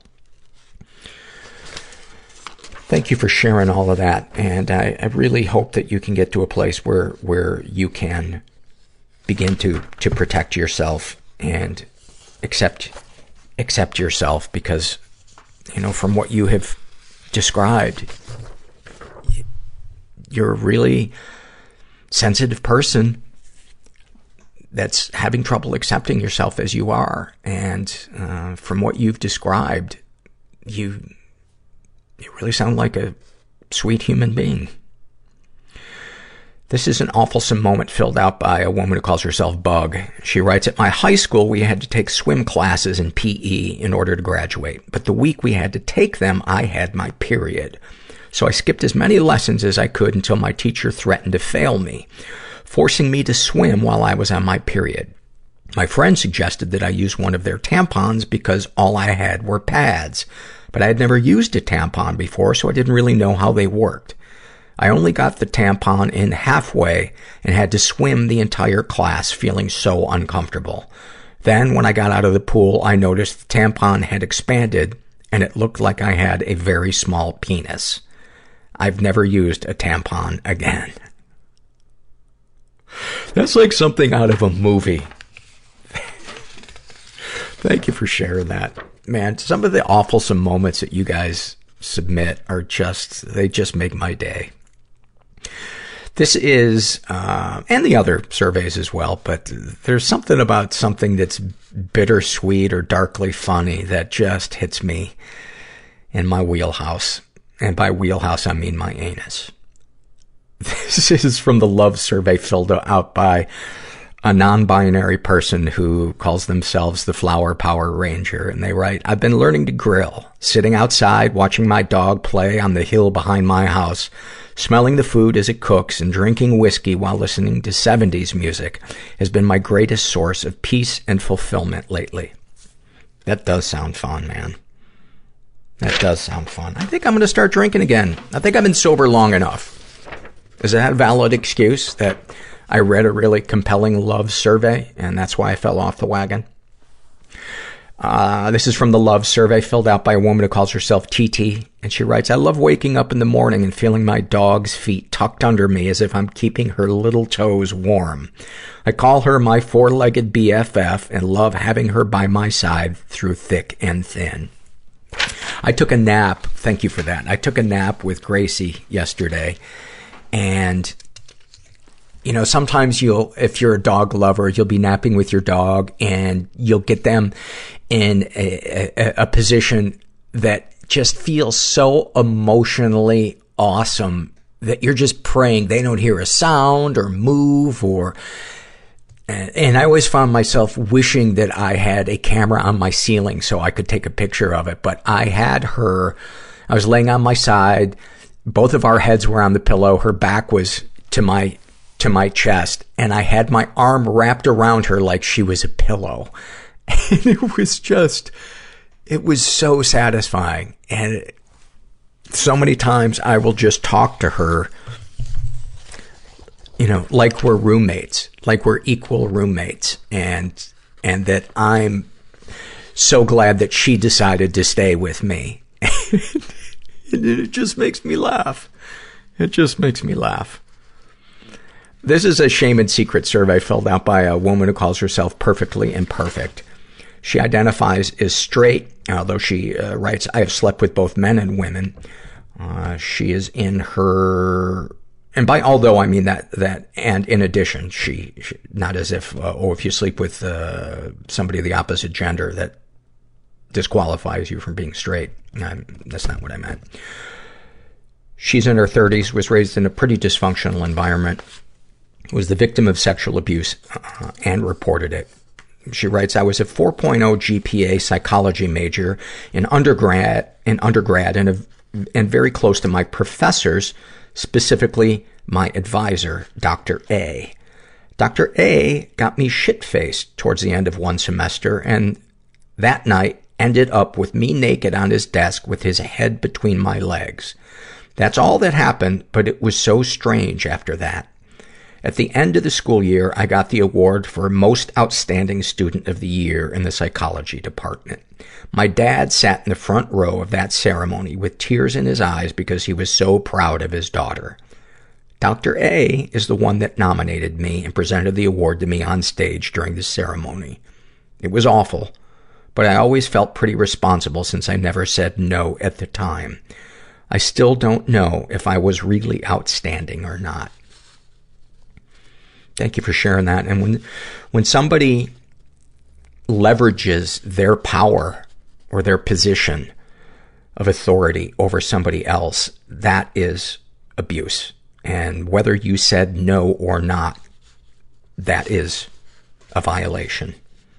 Thank you for sharing all of that. And I really hope that you can get to a place where you can begin to protect yourself and accept yourself, because, you know, from what you have described, you're a really sensitive person that's having trouble accepting yourself as you are. And from what you've described, you really sound like a sweet human being. This is an awfulsome moment filled out by a woman who calls herself Bug. She writes, at my high school, we had to take swim classes in PE in order to graduate. But the week we had to take them, I had my period. So I skipped as many lessons as I could until my teacher threatened to fail me, forcing me to swim while I was on my period. My friend suggested that I use one of their tampons because all I had were pads. But I had never used a tampon before, so I didn't really know how they worked. I only got the tampon in halfway and had to swim the entire class, feeling so uncomfortable. Then, when I got out of the pool, I noticed the tampon had expanded and it looked like I had a very small penis. I've never used a tampon again. That's like something out of a movie. Thank you for sharing that. Man, some of the awfulsome moments that you guys submit are they just make my day. This is, and the other surveys as well, but there's something about something that's bittersweet or darkly funny that just hits me in my wheelhouse. And by wheelhouse, I mean my anus. This is from the love survey filled out by a non-binary person who calls themselves the Flower Power Ranger. And they write, I've been learning to grill, sitting outside, watching my dog play on the hill behind my house, smelling the food as it cooks, and drinking whiskey while listening to 70s music has been my greatest source of peace and fulfillment lately. That does sound fun, man. That does sound fun. I think I'm going to start drinking again. I think I've been sober long enough. Is that a valid excuse that I read a really compelling love survey and that's why I fell off the wagon? This is from the love survey filled out by a woman who calls herself TT. And she writes, I love waking up in the morning and feeling my dog's feet tucked under me as if I'm keeping her little toes warm. I call her my four-legged BFF and love having her by my side through thick and thin. I took a nap. Thank you for that. I took a nap with Gracie yesterday. And, you know, sometimes if you're a dog lover, you'll be napping with your dog and you'll get them in a position that just feels so emotionally awesome that you're just praying they don't hear a sound or move and I always found myself wishing that I had a camera on my ceiling so I could take a picture of it. But I was laying on my side. Both of our heads were on the pillow. Her back was to my chest, and I had my arm wrapped around her like she was a pillow. And it was so satisfying. And so many times I will just talk to her, you know, like we're roommates, like we're equal roommates. And that I'm so glad that she decided to stay with me. It just makes me laugh. It just makes me laugh. This is a shame and secret survey filled out by a woman who calls herself Perfectly Imperfect. She identifies as straight, although she writes, I have slept with both men and women. She is in her, and by although I mean that, and in addition, she not as if, if you sleep with somebody of the opposite gender, that disqualifies you from being straight. That's not what I meant. She's in her 30s, was raised in a pretty dysfunctional environment, was the victim of sexual abuse, and reported it. She writes, I was a 4.0 GPA psychology major in undergrad and very close to my professors, specifically my advisor, Dr. A. Dr. A got me shit-faced towards the end of one semester, and that night ended up with me naked on his desk with his head between my legs. That's all that happened, but it was so strange after that. At the end of the school year, I got the award for Most Outstanding Student of the Year in the psychology department. My dad sat in the front row of that ceremony with tears in his eyes because he was so proud of his daughter. Dr. A is the one that nominated me and presented the award to me on stage during the ceremony. It was awful, but I always felt pretty responsible since I never said no at the time. I still don't know if I was really outstanding or not. Thank you for sharing that. And when somebody leverages their power or their position of authority over somebody else, that is abuse. And whether you said no or not, that is a violation.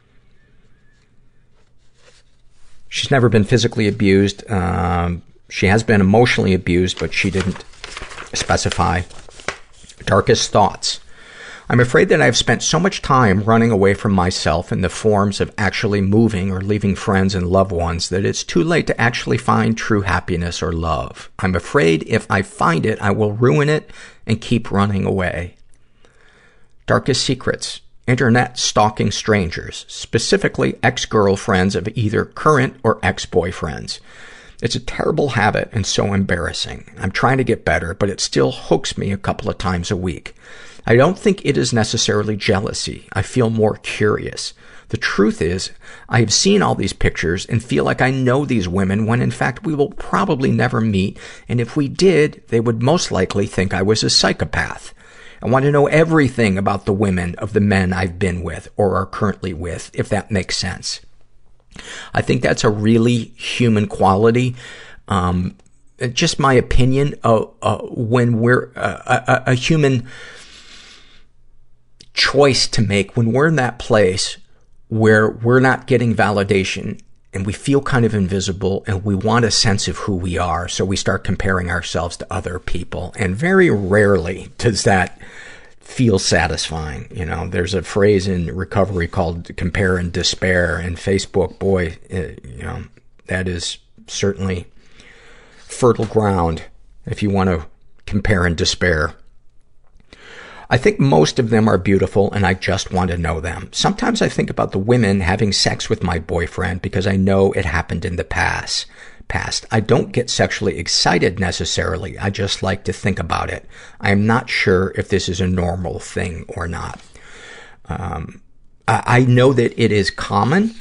She's never been physically abused. She has been emotionally abused, but she didn't specify. Darkest thoughts. I'm afraid that I've spent so much time running away from myself in the forms of actually moving or leaving friends and loved ones that it's too late to actually find true happiness or love. I'm afraid if I find it, I will ruin it and keep running away. Darkest secrets. Internet stalking strangers, specifically ex-girlfriends of either current or ex-boyfriends. It's a terrible habit and so embarrassing. I'm trying to get better, but it still hooks me a couple of times a week. I don't think it is necessarily jealousy. I feel more curious. The truth is, I have seen all these pictures and feel like I know these women when in fact we will probably never meet, and if we did, they would most likely think I was a psychopath. I want to know everything about the women of the men I've been with or are currently with, if that makes sense. I think that's a really human quality. just my opinion, when we're a human choice to make, when we're in that place where we're not getting validation and we feel kind of invisible and we want a sense of who we are, so we start comparing ourselves to other people. And very rarely does that feel satisfying. You know, there's a phrase in recovery called compare and despair, and Facebook, boy, you know, that is certainly fertile ground if you want to compare and despair. I think most of them are beautiful and I just want to know them. Sometimes I think about the women having sex with my boyfriend because I know it happened in the past. I don't get sexually excited necessarily. I just like to think about it. I am not sure if this is a normal thing or not. I know that it is common.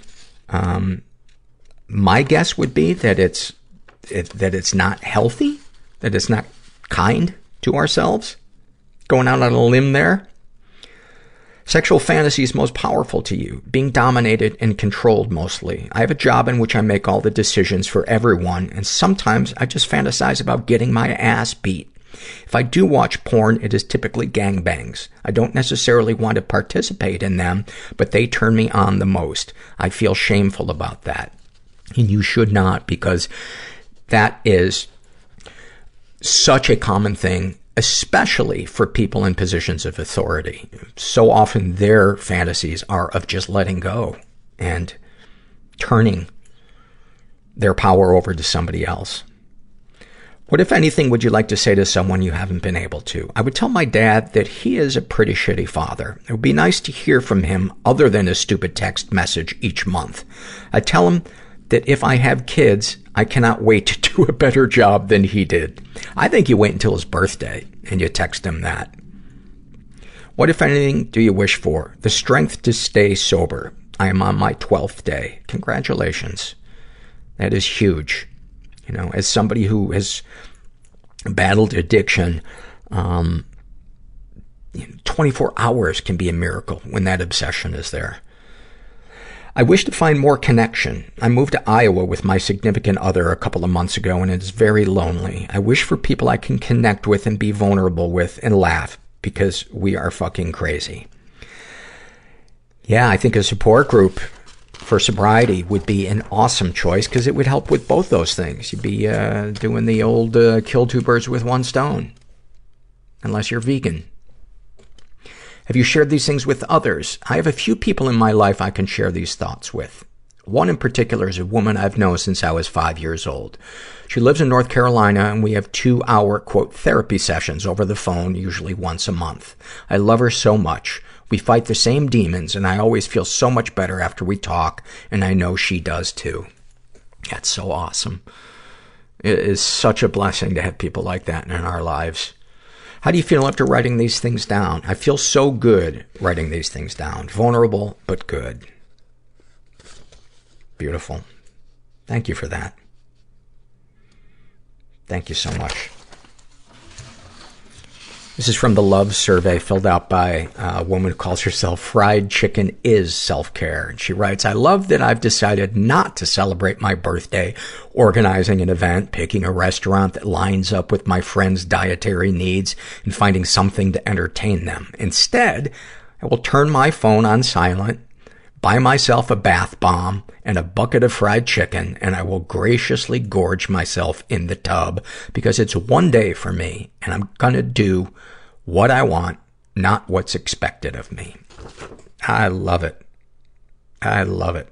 My guess would be that it's not healthy, that it's not kind to ourselves. Going out on a limb there. Sexual fantasies most powerful to you. Being dominated and controlled mostly. I have a job in which I make all the decisions for everyone, and sometimes I just fantasize about getting my ass beat. If I do watch porn, it is typically gangbangs. I don't necessarily want to participate in them, but they turn me on the most. I feel shameful about that. And you should not, because that is such a common thing, especially for people in positions of authority. So often their fantasies are of just letting go and turning their power over to somebody else. What, if anything, would you like to say to someone you haven't been able to? I would tell my dad that he is a pretty shitty father. It would be nice to hear from him other than a stupid text message each month. I tell him that if I have kids, I cannot wait to do a better job than he did. I think you wait until his birthday and you text him that. What, if anything, do you wish for? The strength to stay sober. I am on my 12th day. Congratulations. That is huge. You know, as somebody who has battled addiction, 24 hours can be a miracle when that obsession is there. I wish to find more connection. I moved to Iowa with my significant other a couple of months ago, and it's very lonely. I wish for people I can connect with and be vulnerable with and laugh, because we are fucking crazy. Yeah, I think a support group for sobriety would be an awesome choice, because it would help with both those things. You'd be doing the old kill two birds with one stone, unless you're vegan. Have you shared these things with others? I have a few people in my life I can share these thoughts with. One in particular is a woman I've known since I was 5 years old. She lives in North Carolina, and we have 2-hour, quote, therapy sessions over the phone, usually once a month. I love her so much. We fight the same demons, and I always feel so much better after we talk, and I know she does too. That's so awesome. It is such a blessing to have people like that in our lives. How do you feel after writing these things down? I feel so good writing these things down. Vulnerable, but good. Beautiful. Thank you for that. Thank you so much. This is from the Love Survey, filled out by a woman who calls herself Fried Chicken is Self-Care. And she writes, I love that I've decided not to celebrate my birthday, organizing an event, picking a restaurant that lines up with my friends' dietary needs, and finding something to entertain them. Instead, I will turn my phone on silent, buy myself a bath bomb and a bucket of fried chicken, and I will graciously gorge myself in the tub, because it's one day for me, and I'm gonna do what I want, not what's expected of me. I love it. I love it.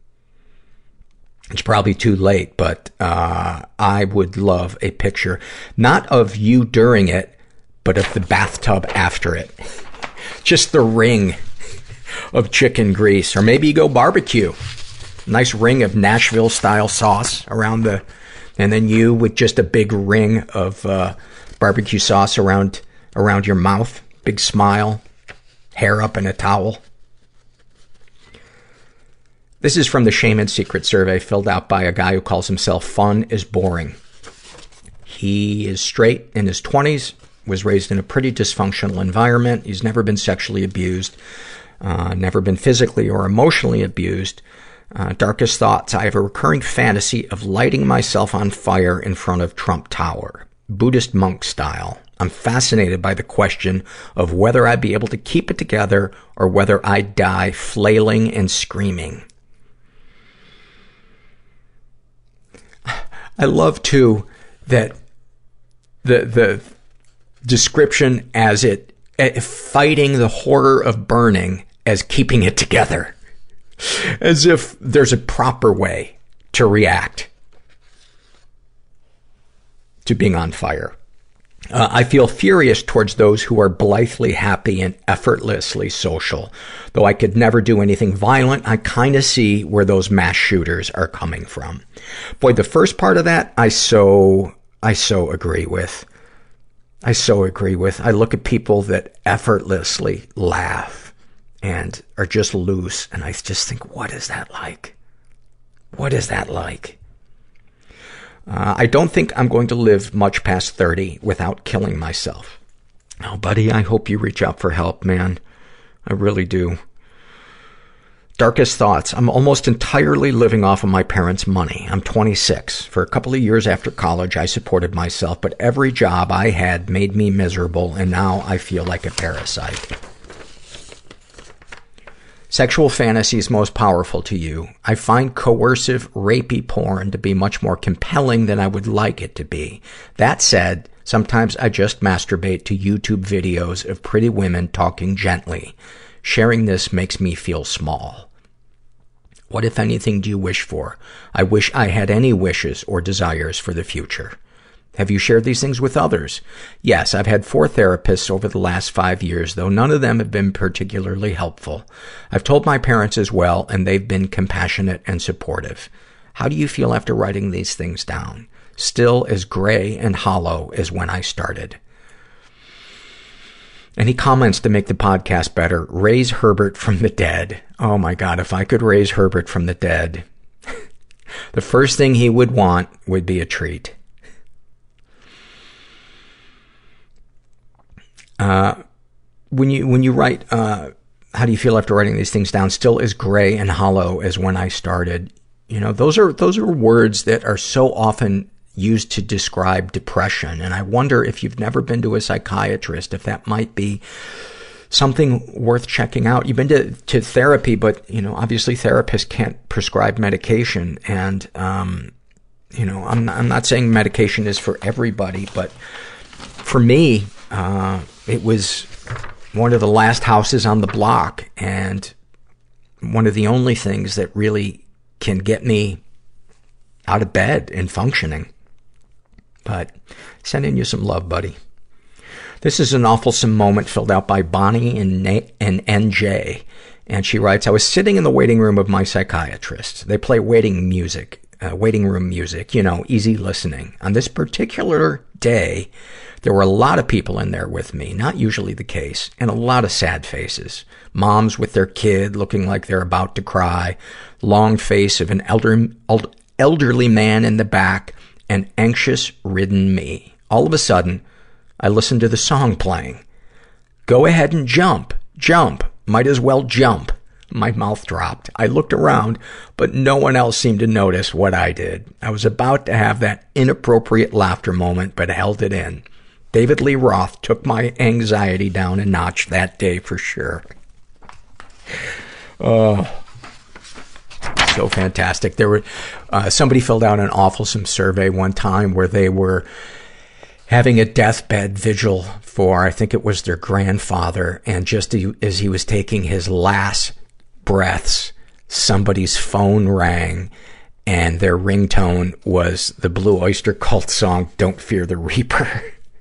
It's probably too late, but I would love a picture, not of you during it, but of the bathtub after it. Just the ring of chicken grease. Or maybe you go barbecue. Nice ring of Nashville-style sauce around and then you with just a big ring of barbecue sauce around your mouth. Big smile. Hair up in a towel. This is from the Shame and Secret survey, filled out by a guy who calls himself Fun is Boring. He is straight, in his 20s, was raised in a pretty dysfunctional environment. He's never been sexually abused, never been physically or emotionally abused. Darkest thoughts. I have a recurring fantasy of lighting myself on fire in front of Trump Tower, Buddhist monk style. I'm fascinated by the question of whether I'd be able to keep it together or whether I'd die flailing and screaming. I love, too, that the description as fighting the horror of burning as keeping it together. As if there's a proper way to react to being on fire. I feel furious towards those who are blithely happy and effortlessly social. Though I could never do anything violent, I kind of see where those mass shooters are coming from. Boy, the first part of that, I so agree with. I look at people that effortlessly laugh and are just loose, and I just think, what is that like? What is that like? I don't think I'm going to live much past 30 without killing myself. Oh, buddy, I hope you reach out for help, man. I really do. Darkest thoughts. I'm almost entirely living off of my parents' money. I'm 26. For a couple of years after college, I supported myself, but every job I had made me miserable, and now I feel like a parasite. Sexual fantasies most powerful to you. I find coercive, rapey porn to be much more compelling than I would like it to be. That said, sometimes I just masturbate to YouTube videos of pretty women talking gently. Sharing this makes me feel small. What, if anything, do you wish for? I wish I had any wishes or desires for the future. Have you shared these things with others? Yes, I've had 4 therapists over the last 5 years, though none of them have been particularly helpful. I've told my parents as well, and they've been compassionate and supportive. How do you feel after writing these things down? Still as gray and hollow as when I started. Any comments to make the podcast better? Raise Herbert from the dead. Oh my God, if I could raise Herbert from the dead, the first thing he would want would be a treat. When you write, how do you feel after writing these things down? Still as gray and hollow as when I started. You know, those are words that are so often used to describe depression. And I wonder if you've never been to a psychiatrist, if that might be something worth checking out. You've been to therapy, but, you know, obviously therapists can't prescribe medication. And, you know, I'm not saying medication is for everybody, but for me, it was one of the last houses on the block, and one of the only things that really can get me out of bed and functioning. But sending you some love, buddy. This is an awfulsome moment filled out by Bonnie and NJ. And she writes, I was sitting in the waiting room of my psychiatrist. They play waiting room music, you know, easy listening. On this particular day, there were a lot of people in there with me, not usually the case, and a lot of sad faces. Moms with their kid looking like they're about to cry, long face of an elderly man in the back, and anxious-ridden me. All of a sudden, I listened to the song playing. Go ahead and jump. Jump. Might as well jump. My mouth dropped. I looked around, but no one else seemed to notice what I did. I was about to have that inappropriate laughter moment, but held it in. David Lee Roth took my anxiety down a notch that day for sure. So fantastic. There were, somebody filled out an awfulsome survey one time where they were having a deathbed vigil for, I think it was their grandfather, and just as he was taking his last breaths, somebody's phone rang, and their ringtone was the Blue Oyster Cult song, Don't Fear the Reaper.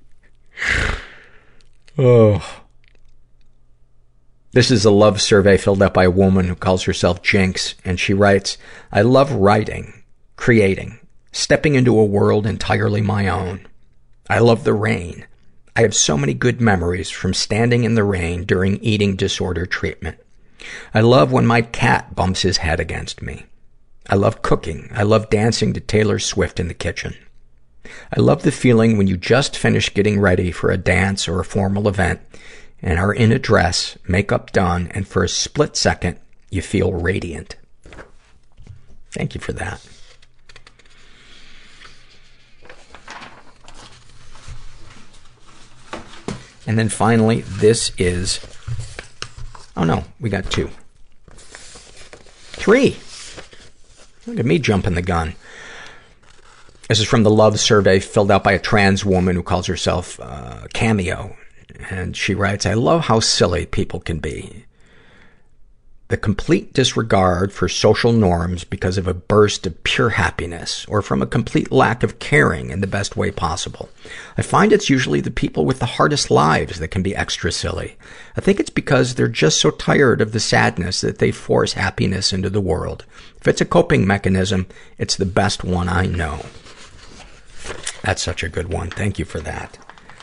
Oh. This is a love survey filled out by a woman who calls herself Jinx, and she writes, I love writing, creating, stepping into a world entirely my own. I love the rain. I have so many good memories from standing in the rain during eating disorder treatment. I love when my cat bumps his head against me. I love cooking. I love dancing to Taylor Swift in the kitchen. I love the feeling when you just finish getting ready for a dance or a formal event and are in a dress, makeup done, and for a split second, you feel radiant. Thank you for that. And then finally, this is... Oh no, we got 2. 3. Look at me jumping the gun. This is from the Love survey filled out by a trans woman who calls herself Cameo. And she writes, I love how silly people can be. The complete disregard for social norms because of a burst of pure happiness, or from a complete lack of caring in the best way possible. I find it's usually the people with the hardest lives that can be extra silly. I think it's because they're just so tired of the sadness that they force happiness into the world. If it's a coping mechanism, it's the best one I know. That's such a good one. Thank you for that.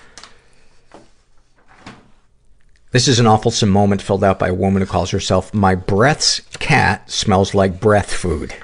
This is an awfulsome moment filled out by a woman who calls herself, My Breath's Cat Smells Like Breath Food.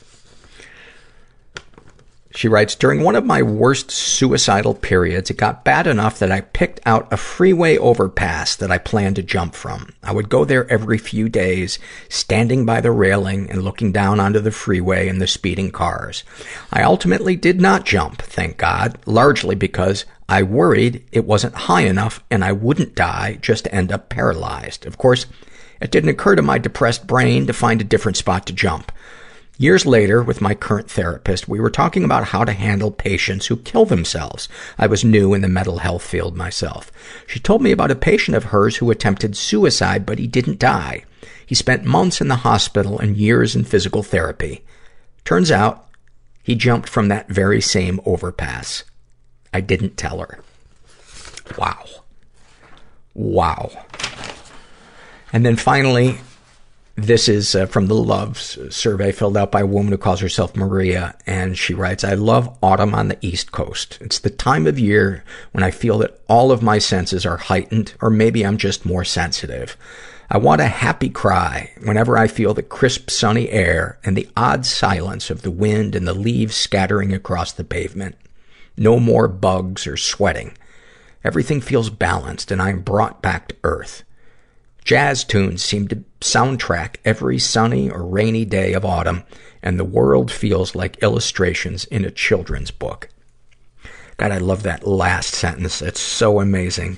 She writes, during one of my worst suicidal periods, it got bad enough that I picked out a freeway overpass that I planned to jump from. I would go there every few days, standing by the railing and looking down onto the freeway and the speeding cars. I ultimately did not jump, thank God, largely because I worried it wasn't high enough and I wouldn't die, just to end up paralyzed. Of course, it didn't occur to my depressed brain to find a different spot to jump. Years later, with my current therapist, we were talking about how to handle patients who kill themselves. I was new in the mental health field myself. She told me about a patient of hers who attempted suicide, but he didn't die. He spent months in the hospital and years in physical therapy. Turns out, he jumped from that very same overpass. I didn't tell her. Wow. Wow. And then finally, this is from the Love survey filled out by a woman who calls herself Maria, and she writes, I love autumn on the East Coast. It's the time of year when I feel that all of my senses are heightened, or maybe I'm just more sensitive. I want a happy cry whenever I feel the crisp, sunny air and the odd silence of the wind and the leaves scattering across the pavement. No more bugs or sweating. Everything feels balanced, and I am brought back to earth. Jazz tunes seem to soundtrack every sunny or rainy day of autumn, and the world feels like illustrations in a children's book. God, I love that last sentence. It's so amazing.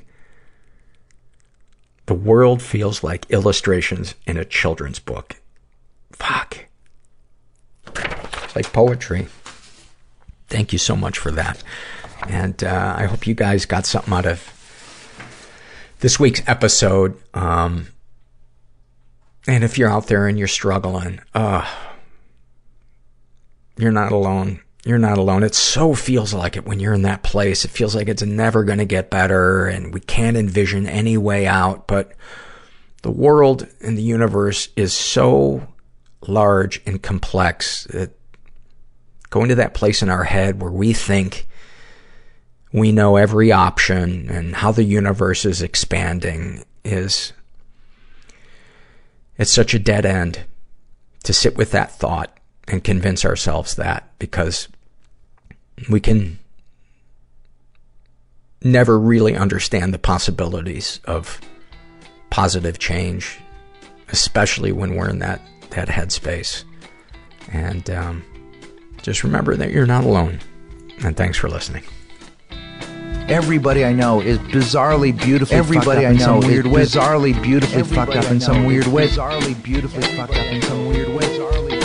The world feels like illustrations in a children's book. Fuck. It's like poetry. Thank you so much for that. And I hope you guys got something out of this week's episode. And if you're out there and you're struggling, you're not alone. You're not alone. It so feels like it when you're in that place. It feels like it's never going to get better and we can't envision any way out. But the world and the universe is so large and complex that going to that place in our head where we think we know every option and how the universe is expanding it's such a dead end to sit with that thought and convince ourselves that, because we can never really understand the possibilities of positive change, especially when we're in that headspace. And just remember that you're not alone. And thanks for listening. Everybody I know is bizarrely beautifully fucked up in some weird way. Bizarrely beautifully fucked up in some weird way. Bizarrely beautifully fucked up in some weird way.